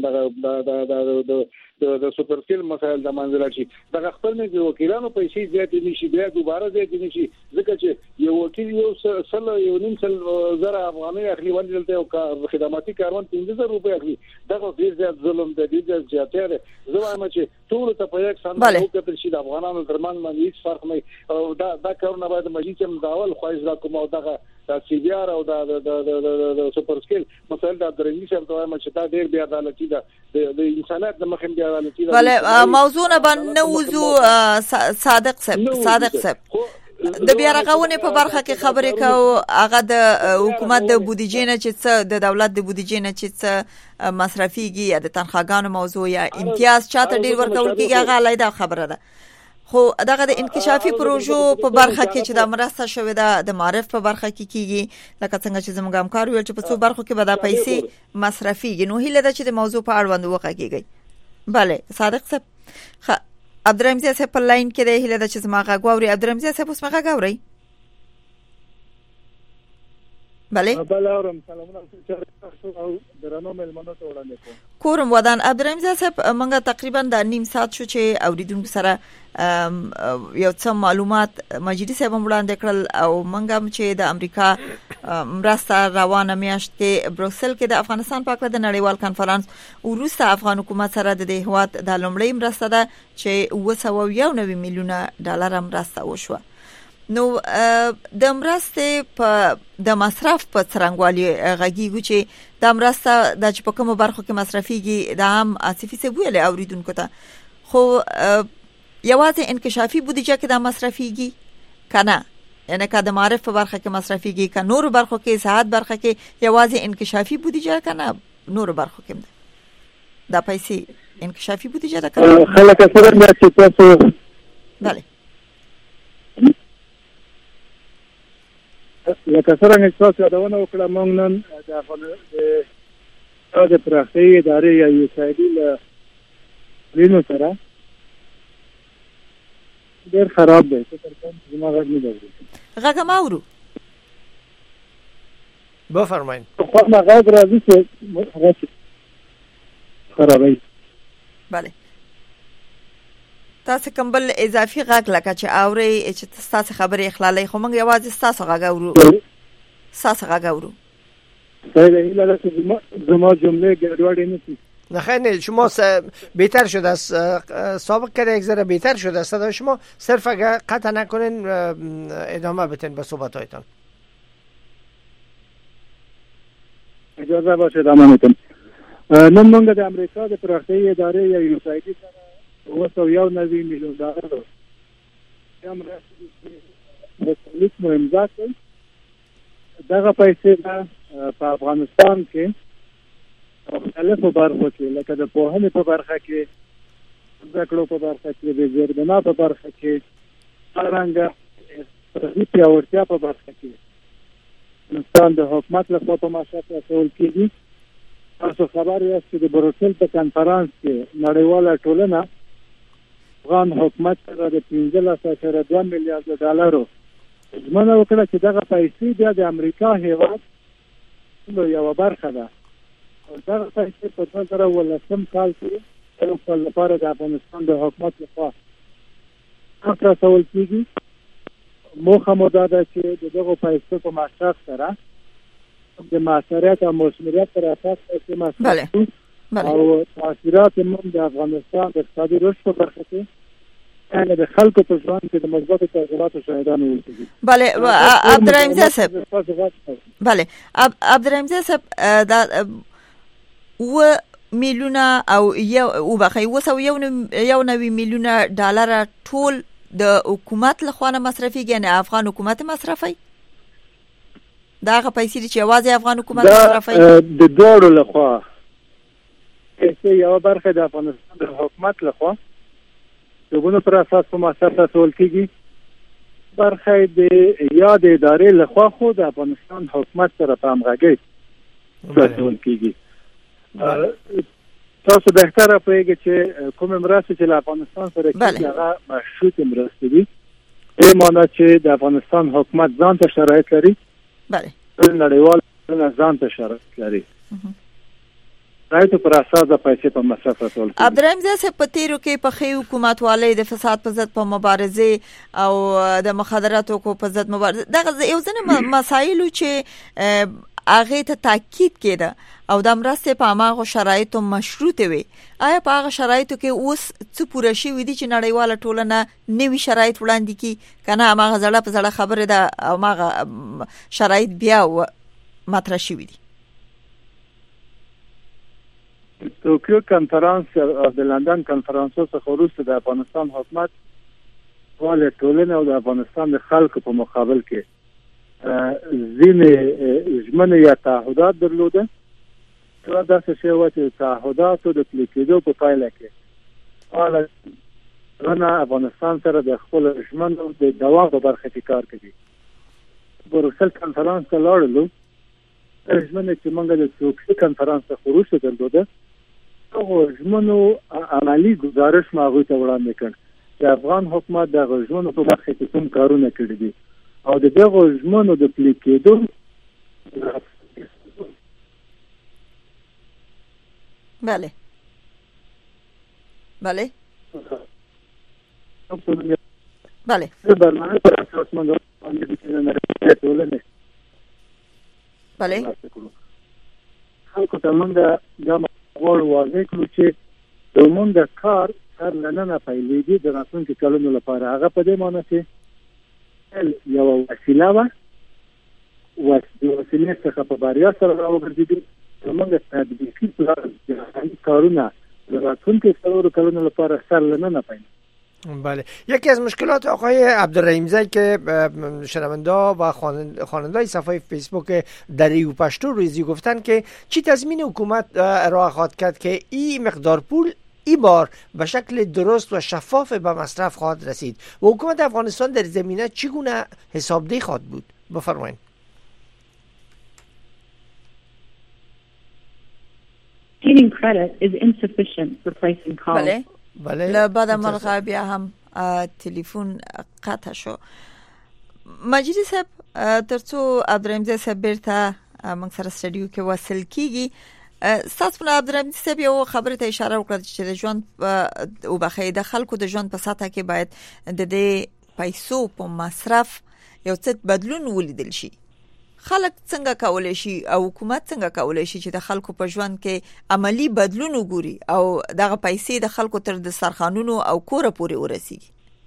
د سوپر سکیل مسائل د منځل شي دغه خپل نه وکیلانو پیسې زیاتې نشي بیا دوباره زیاتې نشي ځکه چې یو وکیل یو نیم سل زره افغاني اخلي ولې دلته یو خدماتي کاروان 15000 روپۍ اخلي دغه ډیر زیات ظلم دی ډیر زیات دی زه وایم چې ټول ته په یک سم وکړل شي د افغانانو ترمن باندې هیڅ فرق نه او دا کارونه باید مجلس هم داول خواهش را کوم او دغه سی بي ار او د سوپر سکیل مسائل د درنګي شپ ته وایم چې دا ډیر بیا عدالتي ده د انسانیت د مخې بیا عدالتي ده بله موضوع نه باندې وځو صادق صاحب د بیا رغونې په برخه کې خبرې کوو هغه د حکومت د بودیجې نه چې څه د دولت د بودیجې نه چې څه مصرفيږي یا د تنخواګانو موضوع یا امتیاز چاته ډیر ورکول کیږي هغه علیده خبره ده خو دغه د انکشافي پروژو په برخه کې چې د مرسته شوې ده د معرف په برخه کې کیږي لکه څنګه چې زموږ همکار ویل چې په څو برخو کې به د پیسې مصرفيږي نو هیله ده چې د موضوع په اړه وغږیږي بله صادق صاحب عبدالرحیم صاحب په لاین کې دی هیله ده چې زما غږ واوري عبدالرحیم صاحب اوس ما غږ اوري بله اورم سلامونه او درنو ملمنو ته وړاندې کوم کورم ودان عبدالرحیم صاحب منګه تقریبا د نیم ساعت شو چې اوریدونکو سره یو څه معلومات مجلس صاحب وړاندې کړل او منګه چې د امریکا مرسته روانه میاشت کې بروکسل کې د افغانستان په اړه د نړیوال کانفرنس وروسته افغان حکومت سره د هیواد د لومړی مرسته ده چې 290 میلیونه ډالر مرسته وشوه نو د مرسته په د مصرف په څرنګوالي غږیږي چې د مرسته د چې په کوم برخو کې مصرفيږي د عام اسفي څه ویلې اوریدونکو ته خو یوازې انکشافي بودیجه کې د مصرفيږي کنه یعنی که د معرف په برخه کې مصرفيږي که نور برخو کې صحت برخه کې یوازې انکشافي بودیجه کنه نور برخو کې دا پیسې انکشافي بودیجه ده کنه خلک سره چې تاسو بله لکه څنګه چې تاسو یادونه وکړه موږ نن د افغانستان د پراختیا ادارې یا یوسایډي له لینو سره ډېر خراب دی څه تر کومه غږ نه دی غږ ما اورو بفرمایئ خو ما غږ راځي چې هغه خرابوي بله تاسو کومبل اضافي غږ لکه چې اوري چې تاسو خبرې اخلالي خو موږ یوازې تاسو غږ اورو تاسو غږ اورو صحیح دی لکه زما جمله ګډوډ نه شي نه خیلی شما بهتر شده است سابق کرده یک ذره بهتر شده است صدای شما صرف اگر قطع نکنین ادامه بتین به صحبت هایتان اجازه باشه ادامه میتون نن موږ د امریکا د پراختیا ادارې یا یوسایډي سره 290 میلیون ډالر هم رسمیت امضا کړ دغه پیسې په افغانستان کې مختلفو برخو کې لکه د پوهنې په برخه کې زده کړو په برخه کې د زیربنا په برخه کې څرنګه اقتصادي پیاوړتیا په برخه کې افغانستان د حکومت لخوا په معاشات اچول کېږي تاسو خبر یاست چې د بروکسل په کنفرانس کې نړیواله ټولنه افغان حکومت سره د 15.2 میلیارډ ډالرو ژمنه وکړه چې دغه پیسې بیا د امریکا هیواد یوه برخه ده او دغه پیسې په 2018 کال کې یو کال لپاره د افغانستان د حکومت لخوا رسول کېږي موخه مو دا ده چې د دغو پیسو په مصرف سره د معاشرت او مثمریت پر اساس پیسې مصرف کړو او تاثیرات موږ د افغانستان د اقتصادي رشد په برخه کې یعنې د خلکو په ژوند کې د مثبتو تغیراتو شاهدان اوسېږي. بله عبدالرحیم صاحب بله عبدالرحیم صاحب دا 2 میلیونه او یو بخی 290 میلیونه ډالر ټول د حکومت لخوا نه مصرفيږي یعنی افغان حکومت مصرفي دا هغه پیسې چې یوازې افغان حکومت مصرفي د دوړو لخوا چې یو برخه د افغانستان د حکومت لخوا دغه پر اساس په مصرف رسول کېږي برخه د یاد ادارې لخوا خو د افغانستان حکومت سره په همغږۍ څه کیږي. تاسو بهتره پوهیږئ چې کومه مرسته چې له افغانستان سره کیږي هغه مشروط مرسته دي. به معنی چې د افغانستان حکومت ځان ته شرایط لري. بله. نړیوال ځان ته شرایط لري. راځي پر اساس د پیسې په مصرف راټول کړي. عبدالرحیم صاحب په تیرو کې په خې حکومت والي د فساد په ضد په مبارزه او د مخدراتو کو په ضد مبارزه دغه یو ځنه مسایل چې هغه ته تاکید کړه او د مرسته په هغه شرایطو مشروطه وي. آیا په هغه شرایطو کې اوس څه پوره شي ودی چې نړیواله ټولنه نوي شرایط وړاندې کی کنه هغه زړه په زړه خبره ده او هغه شرایط بیا مطرح شي ودی؟ توکیو کانفرنس او د لندن کانفرنس څخه وروسته د افغانستان حکومت ټول ټولنه او د افغانستان د خلکو په مقابل کې ځینې ژمنې یا تعهدات درلوده. دا داسې شی و چې تعهداتو د پلي کېدو په پایله کې افغانستان سره د خپل ژمنو د دوام په برخه کې کار کوي. بروکسل کانفرنس ته لاړلو، ژمنې چې موږ د توکیو کانفرنس څخه وروسته درلوده هغه ژمنو عملي گزارش ما هغوی ته وړاندې کړ چې افغان حکومت د هغو ژمنو په برخه کې کوم کارونه کړي دي او د دغو ژمنو د پلي کېدو بله بله بله برنامه پر اساس موږ باندې بله خلکو ته موږ دا غواړو واضح کړو چې زموږ د کار سر لننه پیلېږي د راتلونکي کلونو لپاره. هغه په دې معنی چې یو وسیله وه د وسیلې څخه په بریا سره راوګرځېدي. زموږ تطبیقي کارونه د راتلونکي کلونو لپاره سر لننه پیلېږي. بله. یکی از مشکلات آقای عبدالرحیم زی که شنونده و خواننده صفحه فیسبوک دریو پشتو روزی گفتن که چی تضمین حکومت ارائه خواهد کرد که این مقدار پول این بار به شکل درست و شفاف به مصرف خواهد رسید و حکومت افغانستان در زمینه چگونه حسابدهی خواهد بود؟ بفرمایید. Giving credit is insufficient for pricing calls. بله لبعد مرغا بیا هم تلیفون قطع شو. مجیدی صاحب ترڅو عبدالرحیم صاحب بیرته موږ سره سټډیو کې وصل کیږي، تاسو په عبدالرحیم صاحب یو خبره ته اشاره وکړه چې د ژوند او بخې د خلکو د ژوند په سطح کې باید د دې پیسو په مصرف یو څه بدلون ولیدل شي. خلک څنګه کولای شي او حکومت څنګه کولای شي چې د خلکو په ژوند کې عملی بدلون وګوري او دغه پیسې د خلکو تر دسترخوانونو او کوره پورې ورسیږي؟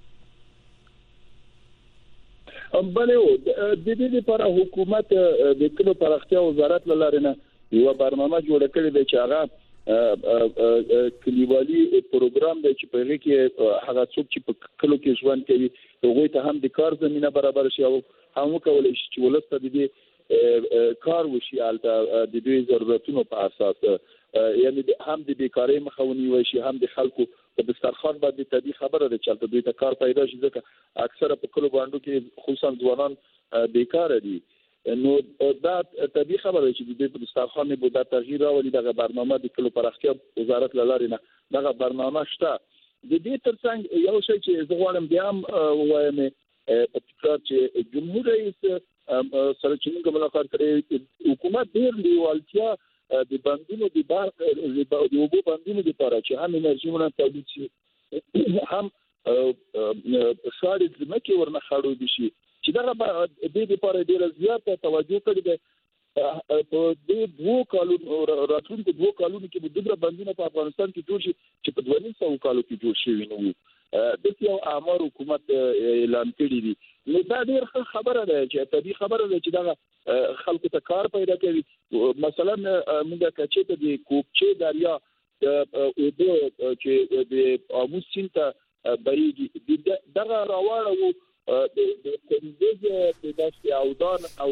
بله د دې لپاره حکومت د کلو پراختیا وزارت لاره نه یو برنامه جوړ کړی دی چې هغه کلیوالي پروګرام دی چې په هغه کې هغه څوک چې په کلو کې ژوند کوي هغه ته هم د کار زمينه برابر شي او هم کولای شي چې ولسته د دې کار وشي البته د دې ضرورتونو په اساس یعنی هم د بیکاری مخاوني وشي هم د خلکو په دسترخوان باندې تدې خبره ده چې البته دوی ته کار پیدا شي ځکه اکثره په کلو باندې کې خصوصا ځوانان بیکار دي. نو دا تدې خبره چې د دې په دسترخوان به د تغییر راولي دغه برنامه د کلو پراختیا وزارت لاره نه دغه برنامه شته. د دې ترڅنګ یو شی چې زه غواړم بیا هم وایم په تکرار چې جمهور رئیس سره چې موږ ملاقات کړې حکومت ډېر لیوالتیا د بندونو د بار د اوبو بندونو لپاره چې هم انرژي مونږ تولید شي هم ښاري ځمکې ورنه خړوب شي چې دا د دې لپاره ډېر زیاته توجه کړې ده. په دې دوه کالونو راتلونکو دوه کالونو کې به دوه بندونه په افغانستان کې جوړ شي چې په 200 کالو کې جوړ شي نو د یو امر حکومت اعلان کړی دی. نو دا ډېر خبره ده چې طبي خبره ده چې دا خلکو ته کار پیدا کوي. مثلا موږ کچې ته د کوپچې دریا او د چې د امو سین ته بریږي دغه راوړو د کندز د داسې اودان او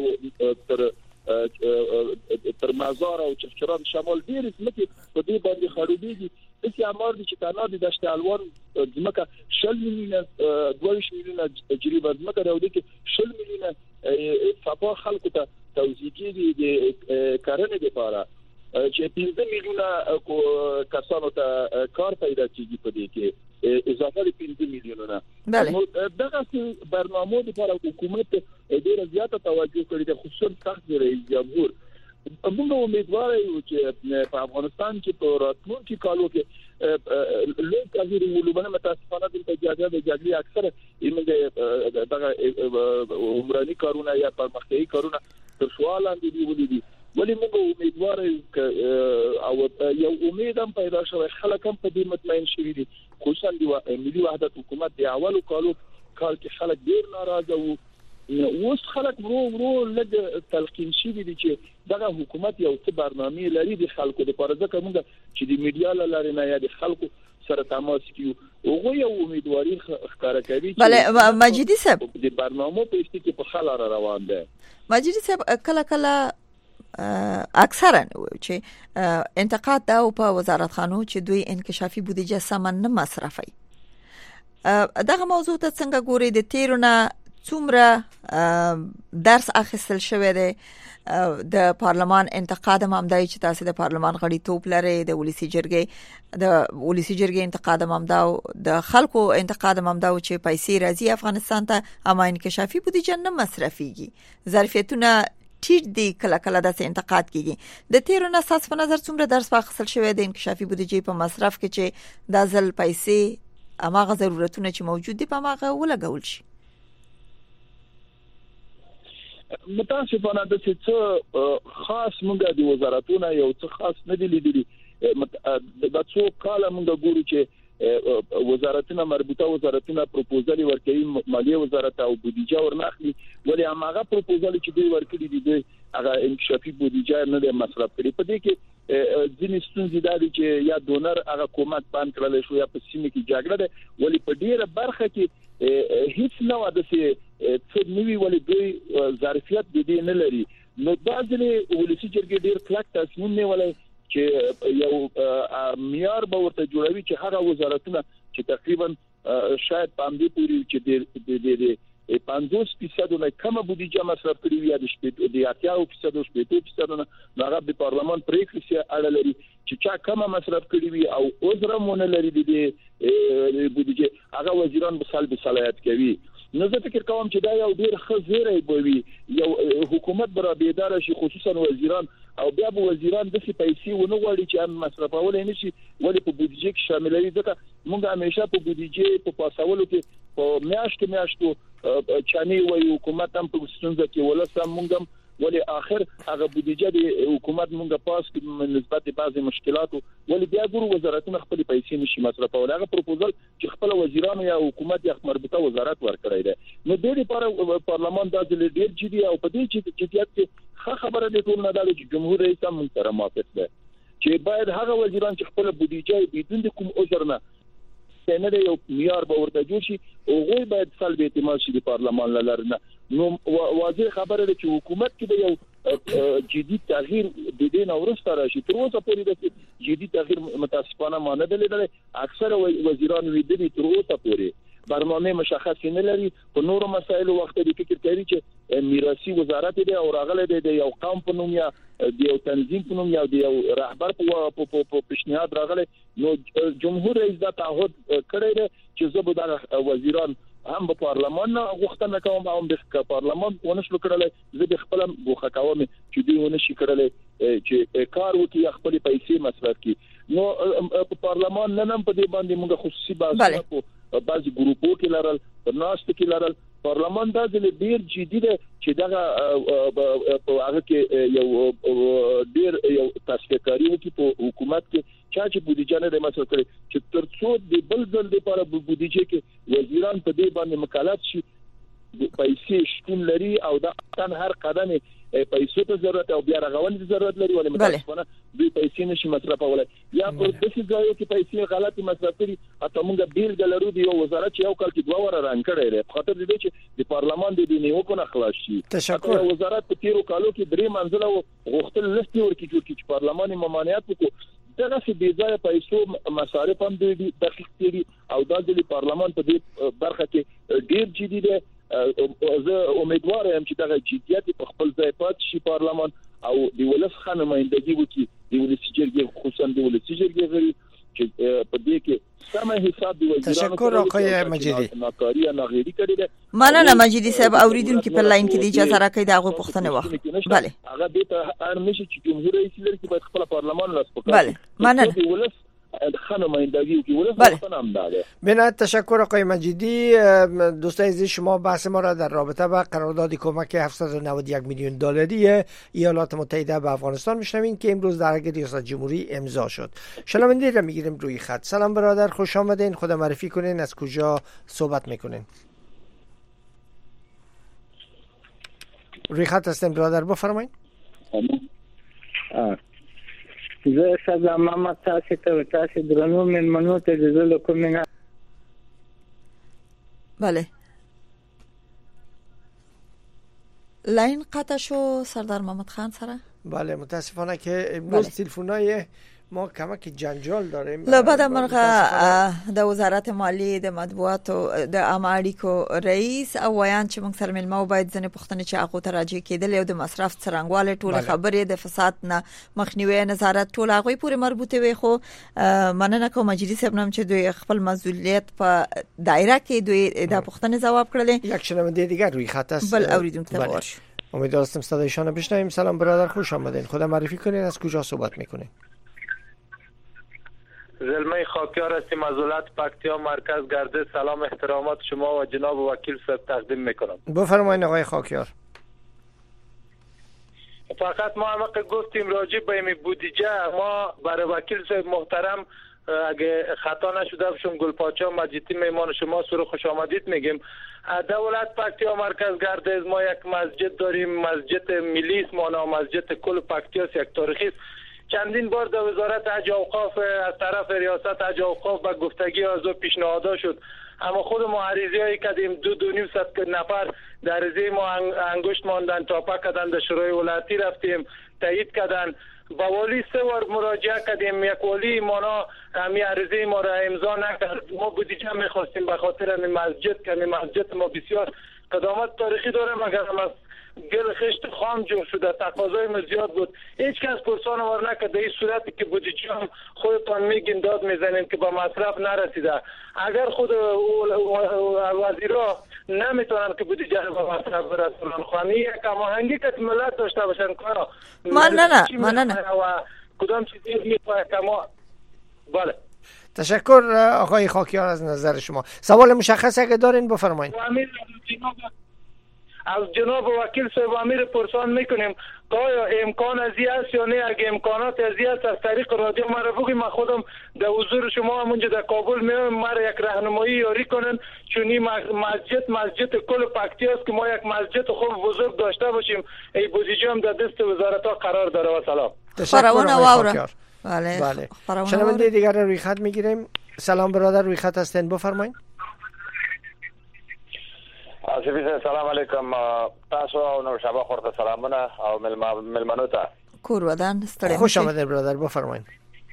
تر مزار او چرچران شمال ډېر ځمکې په دې باندې خړوبېږي. داسې امر دي چې تنها د دشت الوان ځمکه 20 میلیونه جریبه ځمکه راوړي کې 20 میلیونه صفا خلکو ته توزیع کیږي د کارنې لپاره چې 15 میلیونه کسانو ته کار پیدا کیږي په دې کې اضافه د 15 میلیونه نو دغه برنامه لپاره حکومت ډیره زیاته توجه کړې ده خصوصا تخت رئیس جمهور موږ امیدوار یو چې په افغانستان کې په راتلونکي کالو کې لوی کاږي ولوبنه متاسفانه د جګړې اکثر ایمه دغه عمراني کارونه یا پرمختیايي کارونه تر سوال اندي ولې ولی موږ امیدوار او یو امید هم پیدا شوه خلک هم په دې مطمئن شوي دي خصوصا د ملي وحدت حکومت د اولو کال کې خلک ډیر ناراضه وو اوس خلک ورو لږ تلقین شوي دي چې دغه حکومت یو څه برنامه لري د خلکو لپاره ځکه موږ چې د میډیا لاره نه یا د خلکو سره تماس کیو او یو امیدواري ښکارا کوي بله مجیدی صاحب د برنامه په است کې په خلاره روان ده مجیدی صاحب کله اکثرا چې انتقاد دا په وزارت خانو چې دوی انکشافي بودیجه سمن نه مصرفي دغه موضوع ته څنګه ګوري د تیرونه څومره درس اخیستل شوی دی د پارلمان انتقاد هم دای چې تاسو د پارلمان غړي توپ لري د ولسی جرګې انتقاد هم دا د خلکو انتقاد هم دا چې پیسې راځي افغانستان ته اما انکشافي بودیجه نه مصرفيږي ظرفیتونه ټیټ دی کله د انتقاد کیږي د تیرونه اساس په نظر څومره درس واخیستل شوی د انکشافي بودیجې په مصرف کې چې د ځل پیسې اماغه ضرورتونه چې موجود دي په ماغه ولګول شي متاسفانه د څه خاص موږ د وزارتونو یو څه خاص نه دي لیدلي د څو کال موږ ګورو چې وزارتونه مربوطه وزارتونه پروپوزل ورکړي مالیه وزارت او بودیجه ورناخلي ولی هغه پروپوزل چې دوی ورکړي دي هغه انکشافي بودیجه نه د مصرف کړي په دې کې ځینې ستونزې دي چې یا ډونر هغه حکومت باندې کړل شو یا په سیمه کې جګړه ده ولی په ډیره برخه کې هیڅ نو د څه نوی ولې دوی ظرفیت دې نه لري نو دا ځلې ولسی جرګې ډیر کلک تصمیم نیولای چې یو معیار به ورته جوړوي چې هغه وزارتونه چې تقریبا شاید په همدې پوري چې د 50% نه کم بودیجه مصرف کړی یا د 80% او 70% نه هغه د پارلمان پریکړې سره اړه لري چې چا کم مصرف کړی وي او عذرمونه لري د بودیجه هغه وزیران به سلب صلاحیت کوي نو زه فکر کوم چې دا یو ډیر خزيره بوي یو حکومت برا بیدار شي خصوصا وزیران او بیا به وزیران د پیسې ونه غواړي چې هم مصرفول نه شي ولې په بودیجه کې شاملوي ځکه موږ همیشه په بودیجه په پاسولو کې په میاشتو چاني وای حکومت هم په ستونزه کې ولسم موږ هم ولی آخر هغه بودیجه د حکومت مونږه پاس کې نسبت بعضی مشکلات ولی بیا ګورو وزارتونه خپل پیسې نشي مصرفول هغه پروپوزل چې خپل وزیرانو یا حکومت یا مربوطه وزارت ورکړی دی نو د دې لپاره پارلمان د ډیر جدي او په دې جديت کې خبره د ټول نه د جمهور رئیس هم سره موافق دی چې باید هغه وزیران چې خپل بودیجه بدون کوم عذر نه نه یو معیار به ورته جوړ شي او غوي باید سلب اعتماد شي د پارلمان لرنه نو واضح خبره ده چې حکومت کې به یو جدي تغییر د دین اورسته راشي تر اوسه پورې د جدي تغییر متاسفانه مانه دي اکثر وزیران ویدي تر اوسه پورې برنامه مشخص نه لري په نورو مسایلو وخت د فکر کوي چې میراثي وزارت دی او راغله د یو قوم په نوم یا د یو تنظیم په نوم یا د یو رهبر په پیشنهاد راغله نو جمهور رئیس دا تعهد کړی دی چې زه به د وزیران هم په پارلمان غوښتنه کوم او د پارلمان ونشل کړل زه د خپل غوښه کوم چې دوی ونشي کړل چې کار وکړي خپل پیسې مصرف کړي نو په پارلمان نه په دې باندې موږ خصوصي بحث بعضی ګروپو کې لرل ناست کې لرل پارلمان دا ډیر جدي دی چې دا هغه کې یو ډیر یو تاسیسکاری وکي په حکومت کې چې بودیجه نه د مصرف کړي چې ترڅو د بل ځل لپاره بودیجه کې وزیران په دې باندې مکلف شي پیسې شتون لري او دا هر قدم پیسې ته ضرورت او بیا رغونې ته ضرورت لري ولې متاسفانه دوی پیسې نشي مصرفولای یا په داسې ځایو کې پیسې غلطي مصرف کړي اته موږ بیل ګلرو دی یو وزارت چې یو کال کې 2 وره ران کړی دی په خاطر دې چې د پارلمان د نیوکو نه خلاص شي تشکر وزارت په تیرو کالو کې 3 منځله غوښتل لستي ورکړي چې پارلمان ممانعت وکړي دغه چې بې ځای پیسو مصارف هم دي دقیق دي او د پارلمان په دې برخه کې ډیر جدي دي زه امیدوار یم چې دغه جديت په خپل ځای پاتې شي پارلمان او د ولس خنمایندګي وکړي د ولسي جرګې خصوصا د ولسي جرګې غړي چې په دې کې سمه حساب دی. تشکر آقای مجیدی. ناکاری نه غیري کړی ده. مننه مجیدی صاحب. اوریدونکو په لاین کې د اجازه راکړئ دا غو پوښتنه وخت. بله هغه دې ته اړ نشي چې جمهور رئیس لري باید خپل پارلمان لاس پکړي. بله مننه. ولس خانمایندگی که ولس خانم داره. بنا تشکر آقای مجیدی. دوستان عزیز شما بحث ما را در رابطه با قرارداد کمک 791 میلیون دلاری ایالات متحده به افغانستان میشنوین که امروز در ریاست جمهوری امضا شد. شنونده را میگیریم روی خط. سلام برادر، خوش آمدین. خود معرفی کنین، از کجا صحبت میکنین؟ روی خط هستین برادر، بفرمایید. زه سلام محمد تاسو ته تاسو درنو مېلمنو ته د زړه کومه. بله لاین قطع شو سردار محمد خان سره. بله متاسفانه که امروز تلفن‌های ما کمک جنجال داریم. لبعد مرغه د وزارت مالی د مطبوعات او د عامه اړیکو رئیس او ویان چې موږ سره ملمو باید ځنې پوښتنې چې هغه ته راځي کېدل او د مصرف څرنګواله ټول خبرې د فساد نه مخنیوي نظارت ټول هغه پورې مربوطه وي. خو مننه کوم مجلس صاحب نام چې دوی خپل مسؤلیت په دایره کې دوی د پوښتنې جواب کړل. یک شنونده دیگر روی خط است. بل اوریدونکو ته ورش. امیدوارم صدایشان بشنویم. سلام برادر، خوش آمدین. خود معرفی کنین، از کجا صحبت میکنین؟ زلمه خاکیار هستیم از ولایت پکتیا مرکز گرده. سلام احترامات شما و جناب وکیل صاحب تقدیم میکنم. بفرمایید آقای خاکیار. فقط ما هم گفتیم راجع به این بودجه ما برای وکیل صاحب محترم اگه خطا نشده باشم گلپاچا مجیدی میمان شما سر خوش آمدید میگیم. در ولایت پکتیا مرکز گرده ما یک مسجد داریم، مسجد ملی است، ما مسجد کل پکتیا یک تاریخی است. چندین بار در وزارت حج اوقاف از طرف ریاست حج اوقاف به گفتگی آزو پیشنهاد شد، اما خود ما عریضه‌ای کردیم 2.5 نفر در عریضه ما انگشت ماندن، تاپا کردن، در شورای ولایتی رفتیم تایید کردن، با والی 3 بار مراجعه کردیم، یک والی ما همی عریضه ما را امضا نکرد. ما بودجه می‌خواستیم به خاطر این مسجد که این مسجد ما بسیار قدامت تاریخی داره، مگر ما گل خشت خام جور شده، تقاضای ما زیاد بود، هیچ کس پرسان وار نکرد. در این صورتی که بودجه هم خودتان میگین داد میزنین که با مصرف نرسیده. اگر خود وزیرا نمیتونن که بودجه رو با مصرف برسونن، خواهی یک هماهنگی که ملت داشته باشن کارا مننه و کدام چیزی میخواه که ما. بله تشکر آقای خاکیار از نظر شما. سوال مشخص اگه دارین بفرمایید. از جناب وکیل صاحب امیر پرسان میکنیم که آیا امکان ازی است یا نه؟ اگه امکانات ازی است از طریق رادیو ما رو بگیم، من خودم در حضور شما همونجا در کابل میام، ما را یک راهنمایی یاری کنن، چون این مسجد کل پکتیا است که ما یک مسجد خوب بزرگ داشته باشیم. ای بودجه هم در دست وزارت ها قرار داره. و سلام. تشکر آقای خاکیار. بله شنونده دیگر روی خط میگیریم. سلام برادر، روی خط هستین، بفرمایید. سلام علیکم تاسو او نو شبا خورته سلامونه او ملمنو ته کور ودان ستړي. خوش آمدید برادر، بفرمایید.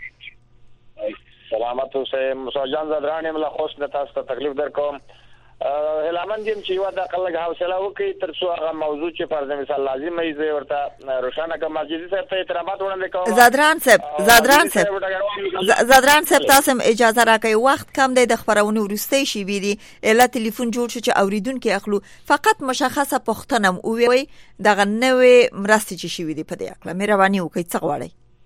سلامت اوسئ. مساجان زدرانی مله خوش نه تاسو ته تکلیف درکوم. هلمند یم چې یو د خلک حوصله وکړي تر څو هغه موضوع چې فرض مثال لازم ای زه ورته روشانه کوم. مسجد صاحب ته احترامات وړاندې کوم. زادران صاحب تاسو اجازه راکړئ، وخت کم دی، د خبرونه ورسته شي بيدي اله ټلیفون جوړ شو چې اوریدونکو اخلو. فقط مشخصه پښتنم او وی دغه نوې مرستې چې شي وي په دې اخلا مهرباني وکړئ څه غواړئ؟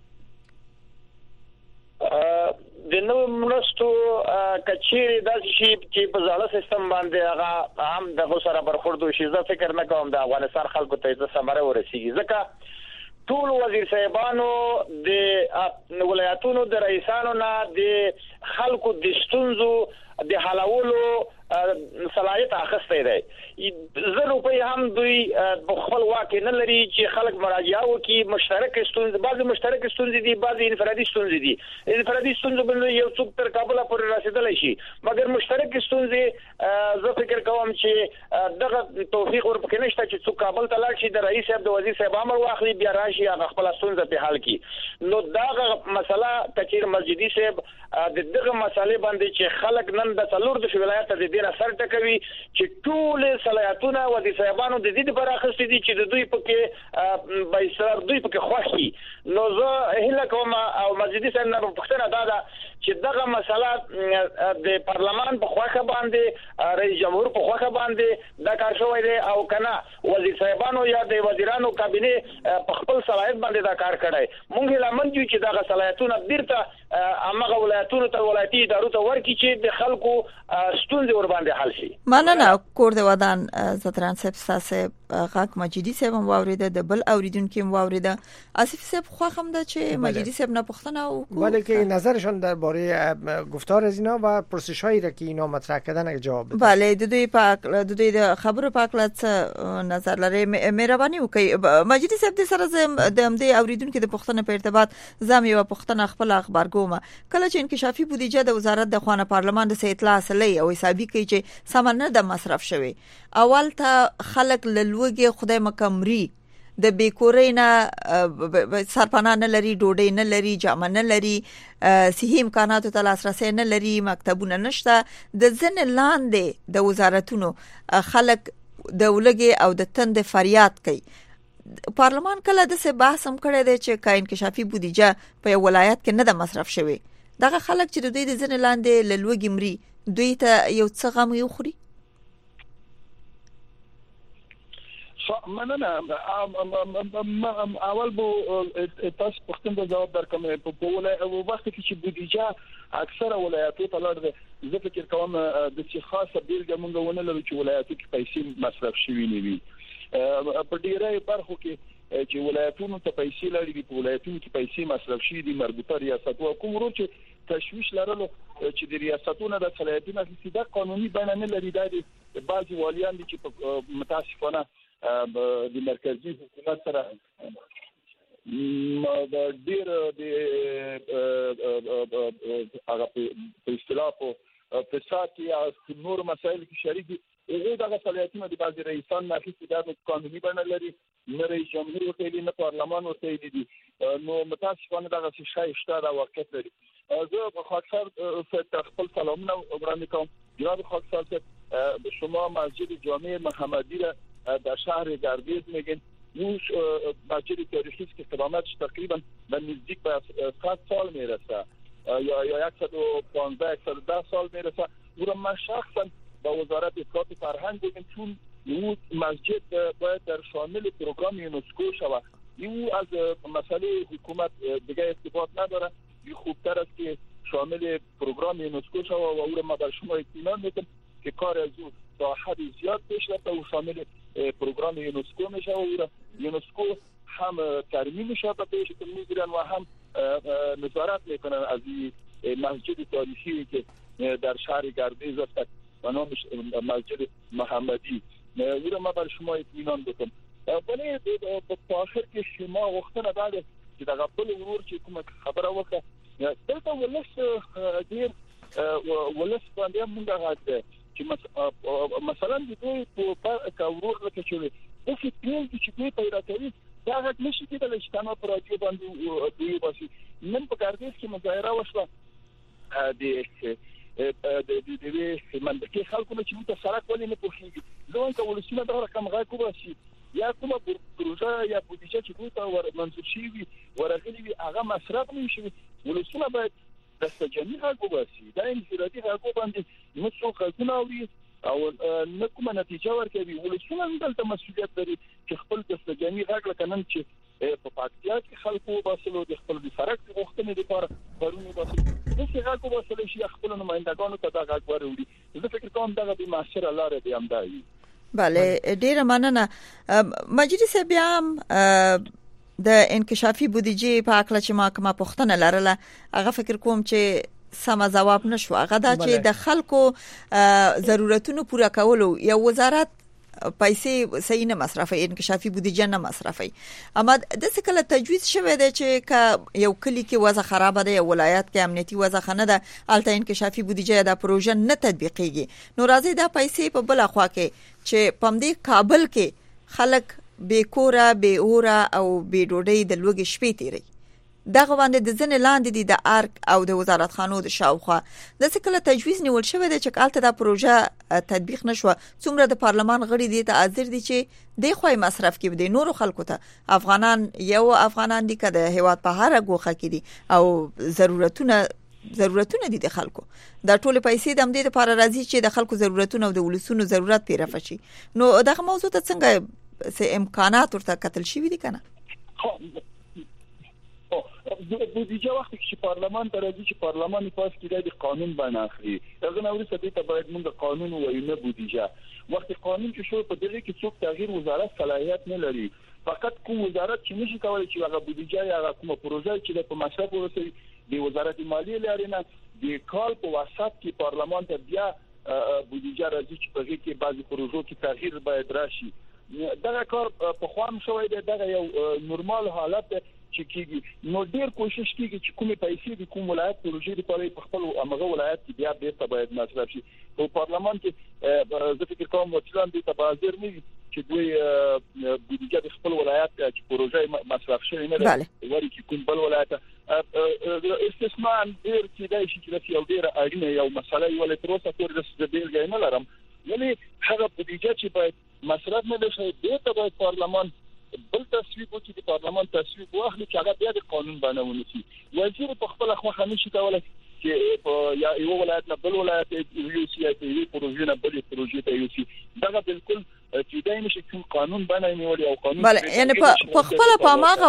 د نو مرستو کچېری د شي چې په ځاله سیستم باندې هغه هم د سره برخوردو شي. زه فکر نه کوم د افغانستان خلکو ته د سمره ورسیږي، ځکه ټول وزیر صاحبانو د ولایتونو د رئیسانو نه د خلکو د ستونزو د حلولو صلاحیت اخیستی دی. 1,000 روپۍ هم دوی په خپل واک نه لري چې خلک مراجعه وکړي. مشترک ستونزې، بعضې مشترک ستونزې دي، بعضې انفرادي ستونزې دي. انفرادي ستونزې باندې یو څوک تر کابل پورې رسیدلی شي، مګر مشترک ستونزې زه فکر کوم چې دغه توفیق ورپکې نشته چې څوک کابل ته لاړ شي، د رئیس صاحب د وزیر صاحب امر واخلي، بیا راشي هغه خپله ستونزه پرې حل کړي. نو دغه مسله که چېرې مسجدي صاحب د دغه مسلې باندې چې خلک نن د څلور ولایت د دې اثر ټکوي چې ټول صلاحیتونه و د صاحبانو د دې لپاره اخستې دي چې د دوی پکې بایسر دوی پکې خوښي نو زه هله کوم او مسجدي صاحب نه پوښتنه دا چې دغه مسله د پارلمان په خواخه باندې رئیس جمهور په خواخه باندې دا کار شوی دی او کنه وزیر صاحبانو یا د وزیرانو کابینه په خپل صلاحیت باندې دا کار کړی مونږ لمن جو چې دغه صلاحیتونه بیرته هغه ولایتونو ته ولایتي ادارو ته ورکړي چې د خلکو ستونزې ور باندې حل شي. مننه کور د ودان زتران صاحب ساسه غاک مجیدي صاحب واوریده د بل اوریدونکو واوریده آصف صاحب خو هم د چې مجیدی صاحب نه پوښتنه وکړه ولی که نظرشون درباره گفتار از اینا و پرسش‌هایی را که اینا مطرح کردن اگه جواب بده. بله د دوی د خبرو په اړه نظر لري مهرباني وکړئ مجیدی صاحب د سره د همدې اوریدونکو د پوښتنه په ارتباط زم یو پوښتنه خپل اخبار کوم کله چې انکشافي بودیجه د وزارت د خوانه پارلمان د اطلاع اصلي او حسابي کوي چې سمنه د مصرف شوی اول ته خلک لوګي خدای مکمري د بیکورۍ نه سرپناه نه لري ډوډۍ نه لري جامه نه لري صحي امکاناتو ته لاسرسي نه لري مکتبونه نشته د ځن لاندې د وزارتونو خلک د ولګي او د تند فریاد کوي پارلمان کله د څه بحث هم کړی دی چې کا انکشافي بودیجه په ولایت کې نه د مصرف شوی دغه خلک چې د دوی د ځن لاندې لوګي مري دوی ته یو څه غم یو خوري مننه اول بو تاسو پوښتنه جواب درکوم په وخت کې چې بودیجه اکثره ولایتو ته لړ زه فکر کوم د څه خاصه بیلګه مونږ ونه لرو چې ولایتو کې پیسې مصرف شوي نه وي په ډیری برخو کې چې ولایتونو ته پیسې لري په ولایتونو کې پیسې مصرف شوي دي مربوطه ریاست او کوم ورو چې تشویش لرلو چې د ریاستونو د صلاحیتونو چې د قانوني بڼه نه لري د بعضي والیان دي چې متاسفانه د مرکزی حکومت سره د ډیر د هغه په اصطلاح په فساد یا نور مسایل کې شریک دي هغه دغه صلاحیتونه د بعضي رئیسان نه هیڅ د قانوني بڼه لري نه رئیس جمهور ورته نه پارلمان ورته دي نو متاسفانه دغه شی شته دا واقعیت لري زه په خاطر خپل سلامونه وړاندې کوم جناب خاکسار صاحب شما مسجد جامع محمدی را در شهر گردیز میگین اون مسجد تاریخی است که قدامتش تقریبا به نزدیک به 100 سال میرسه یا 115 110 سال میرسه او را من شخصا با وزارت اطلاعات فرهنگ بگیم چون اون مسجد باید در شامل پروگرام یونسکو شود او از مسئله حکومت دیگه ارتباط نداره خوبتر است که شامل پروگرام یونسکو شود و او را من بر شما اطمینان میدم که کار از او تا حد زیاد پیش رفته و شامل پروگرام یونسکو میشه و او را یونسکو هم ترمیم شده پیش میگیرن و هم نظارت میکنن از این مسجد تاریخی که در شهر گردیز است و نامش مسجد محمدی او را من بر شما اطمینان بدم ولی په آخر کې شما وختونه بعد چې د خپل ورور چې کومه خبره وکړه دلته ولس ډیر ولس باندې موږ غواړو چې مثلا د دوی په کاورور لکه چې د فکرین چې دوی پیدا کوي دا غږ نشي کېدلی چې تنها په راډیو باندې دوی باسي نن په ګردیز کې مظاهره وشوه د منطقې خلکو نه چې موږ ته سړک ولې نه پوښیږي زه وایم که ولسونه دا رقم غږ وباسي یا کومه پروژه یا بودیجه چې دوی ته منظور شوي وي ورغلي وي هغه مصرف نه شي ولسونه باید دستجمعي غږ وباسي دا انفرادي غږ باندې نه څوک غږونه اوري او نه کومه نتیجه ورکوي ولسونه هم دلته مسؤلیت لري چې خپل دستجمعي غږ لکه نن چې په پاکستان کې خلکو وباسلو د خپل د سرک غوښتنې لپاره پرونه وباسلو دغه غږ وباسل شي خپل نمائندګانو ته دا غږ وروړي زه فکر کوم دا د معاصره لاره دی هم دی. بله ډیره مننه مجیدی صاحب د انکشافي بودیجه په اړه چې ما کومه پوښتنه لرله هغه فکر کوم چې سم جواب نشو هغه دا چې د خلکو ضرورتونو پوره کولو یا وزارت پیسې صحیح نه مصرفي انکشافي بودیجه نه مصرفي اما د څه کله تجویز شوه دی چې یو کلی کې وضع خراب ده یا ولایت کې امنیتي وضع خنه ده الته انکشافي بودیجه د پروژه نه تطبیقيږي نو راځي دا پیسې په بل اخوا کې چې پمدې کابل کې خلک بے کوره بے اوره او بے ډوډۍ د لوګي شپې تیری دغه باندې د ځنې لاندې دي د ارک او د وزارتخانو د شاوخوا د څکله تجویز نیول شوی دی چې کالته دا پروژه تطبیق نشوه. څومره د پارلمان غړي دي ته حاضر دي چې د خوای مصرف کې د نورو خلکو ته افغانان دي کده هیواد په هر غوخه کې دي او ضرورتونه دي د خلکو. دا ټول پیسې د امدې لپاره راځي چې د خلکو ضرورتونه او د ولسونو ضرورت پیرفه شي. نو دغه موضوع ته څنګه امکانات ورته کتل شي دي کنه؟ بودجه وقتی که پارلمان ته راځي چې پارلمان پاس کړي د قانون باندې اخلي. دغه نو ورسته ته باید موږ قانون وایو نه بودجه. وقتی قانون چې شو په دغه کې څوک تغییر وزارت صلاحیت نه لري. فقط کوم وزارت چې نشي کولای چې هغه بودجه یا هغه کومه پروژه چې د مصرف ورسوي د وزارت مالیه لري نه د کال په وسط کې پارلمان ته بیا بودجه راځي چې په دې کې بعضی پروژو کې تغییر باید راشي. دغه کار په خوام شوی دی. دغه یو نورمال حالت چې کیږي. نو ډیر کوشش کیږي چې کومې پیسې د کوم ولایت پروژې لپاره په خپل امغه ولایت کې بیا بیرته باید مصرف شي. په پارلمان کې زه فکر کوم وکیلان دي ته حاضر نه دي چې دوی بودجه د خپل ولایت چې پروژې مصرف شي نه لري وری چې کوم بل ولایت استثمار ډیر چې دای شي چې یو ډیر اړینه یو مسله یو له تروسه پورې د بیلګې نه لرم. یعنی هغه بودجه چې باید مصرف نه شي د باید پارلمان بل تصویب وکړي. د پارلمان تصویب واخلي چې هغه بیا د قانون باندې ونشي. وزیر په خپل خو نشي کولای چې یا یو ولایت نه بل ولایت یو سی ای پروژه نه بل پروژه ته یو سی. دا بالکل چې دای نشي کوم قانون باندې نیول او قانون بل یعنی په خپل په اماغه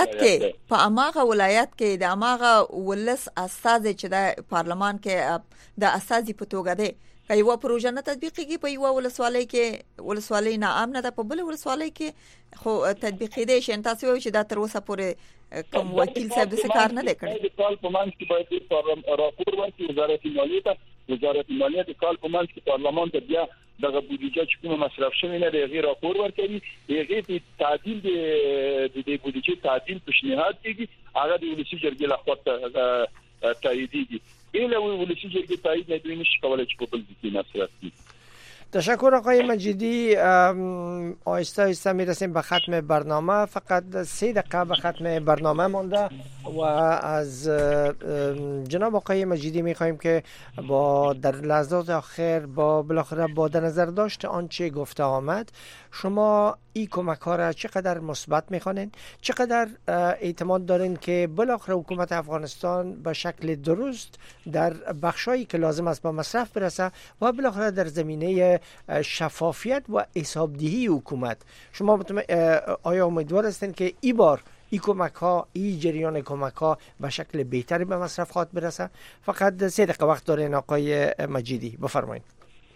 ولایت کې د اماغه ولس اساس چې د پارلمان کې د اساسي په توګه دی که یو پروژه نه تطبیقیږي په یو ولسوالۍ نه امنه ده په بل ولسوالۍ کې خو تطبیقي دي شي. تاسو وایئ چې دا تر اوسه پورې کوم وکیل صاحب د څه کار نه دی کړی. د کال په منځ کې باید راپور ورکړي وزارت مالیه ته. وزارت مالیه د کال په منځ کې پارلمان ته بیا دغه بودجه چې کومه مصرف شوی نه دی غیر راپور ورکړي. هغه د تعدیل د بودجه تعدیل پیشنهاد کیږي. هغه د ولسی جرګې لخوا تاییدیږي. ایله ولسی جرګې تایید نه دوی نشي کولای چې په بل ځای مصرف کړي. تشکر آقای مجیدی. آهسته آهسته میرسیم به ختم برنامه. فقط 3 دقیقه به ختم برنامه مونده و از جناب آقای مجیدی میخواهیم که در لحظات آخر بالاخره با در نظر داشت آنچه گفته آمد شما این کمک ها را چقدر مثبت میخوانین؟ چقدر اعتماد دارین که بالاخره حکومت افغانستان به شکل درست در بخشایی که لازم است به مصرف برسه و بالاخره در زمینه شفافیت و حسابدهی حکومت شما آیا امیدوار هستین که این بار این کمک ها این جریان کمک ها به شکل بهتری به مصرف خواهد برسه؟ فقط 3 دقیقه وقت دارین آقای مجیدی، بفرمایید.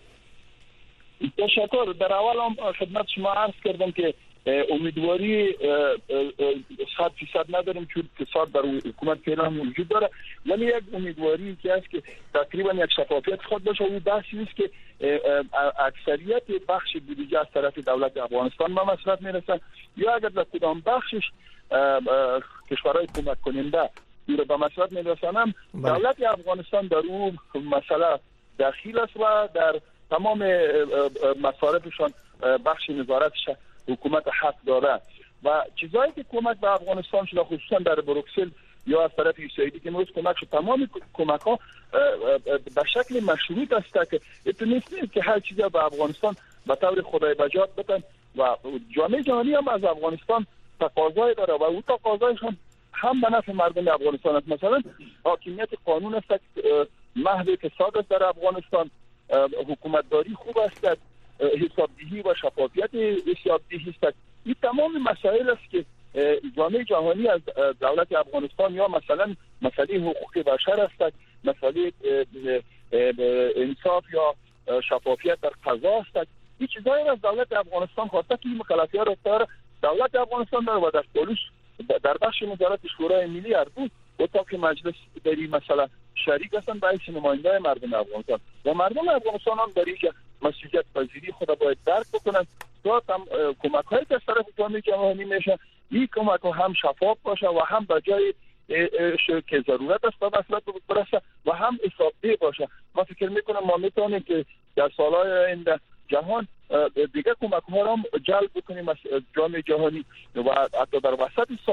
تشکر. در اول هم خدمت شما عرض کردم که امیدواری 100% نداریم چون فساد در حکومت فعلا موجود داره، ولی یک امیدواری که است که تقریبا یک شفافیت خود باشه. و بحثی است که اکثریت بخش بودجه از طرف دولت افغانستان به مصرف میرسه یا اگر در کدام بخشش کشورهای کمک کننده رو به مصرف میرسانم، دولت افغانستان در اون مسئله دخیل است و در تمام مصارفشان بخش نظارتش حکومت حق داره. و چیزایی که کمک به افغانستان شده خصوصا در بروکسل یا از طرف یوسیدی که امروز کمک شد، تمام کمک ها به شکل مشروط است که نیست که هر چیزی به افغانستان به طور خدای بجات بدن و جامعه جهانی هم از افغانستان تقاضای داره و اون تقاضایشون هم به نفع مردم افغانستان است. مثلا حاکمیت قانون است، محو فساد است در افغانستان، حکومتداری خوب است، حسابدهی و شفافیت حسابدهی است. این تمام مسائل است که جامعه جهانی از دولت افغانستان یا مثلا مسئله حقوق بشر است، مسئله انصاف یا شفافیت در قضا است. این چیزایی از دولت افغانستان خواسته که این مکلفیات را دولت افغانستان داره و در پلیس در بخش نظارت شورای ملی اردو و تا که مجلس در این مسئله شریک هستند به حیث نماینده مردم افغانستان و مردم افغانستان هم در اینجا مسئولیت پذیری خود باید درک بکنند تا کمک هایی که از طرف جامعه جهانی میشه این کمک هم شفاف باشه و هم به جای که ضرورت است به مصرف برسه و هم حسابدهی باشه. ما فکر میکنم ما میتونیم که در سالهای آینده جهان دیگه کمک ها را جلب بکنیم از جامعه جهانی و حتی در وسط سال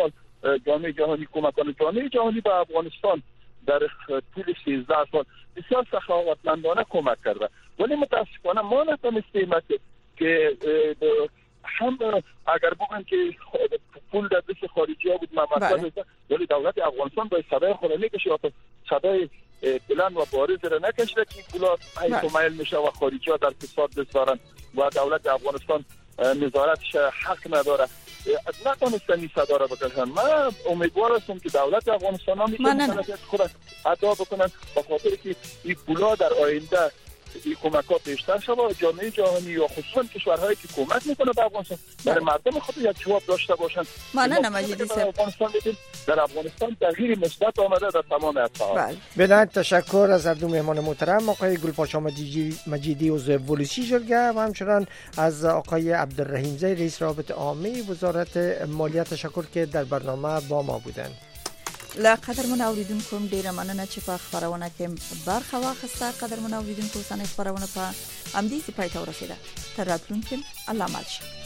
جامعه جهانی کمکان جامعه جهانی به افغانستان در طول 13 سال بسیار سخاوتمندانه کمک کرده، ولی متاسفانه ما نتونستیم که هم اگر بگن که پول در دست خارجی ها بود ممثل است، ولی دولت افغانستان باید صدای خود نکشه یا صدای بلند و بارز را نکشه که پولا حیث میل میشه و خارجی ها در فساد دست دارن و دولت افغانستان نظارتش حق نداره. نتونستن این صدا را بکشن. من امیدوار هستم که دولت افغانستان ها میتونن خود ادا بکنن به خاطر که این پولا در آینده این کمک‌ها بیشتر شود و جامعه جهانی یا خصوصا کشورهایی که کمک میکنه به افغانستان برای مردم خود یک جواب داشته باشن. ممنونم مجیدی صاحب. در افغانستان تغییر مثبت آمده در تمام اطراف. بدن تشکر از هر دو مهمان محترم، آقای گلپاچا مجیدی عضو پلیسی جرگه و همچنان از آقای عبدالرحیم زی رئیس رابطه عامه وزارت مالیه تشکر که در برنامه با ما بودند. لقدرمن اوریدونکو ډیره مننه چې په خبرونه کې برخه واخیسته. قدرمن اوریدونکو اوسنۍ خبرونه په همدې پای ته ورسیده. تر راتلونکي الله مل شه.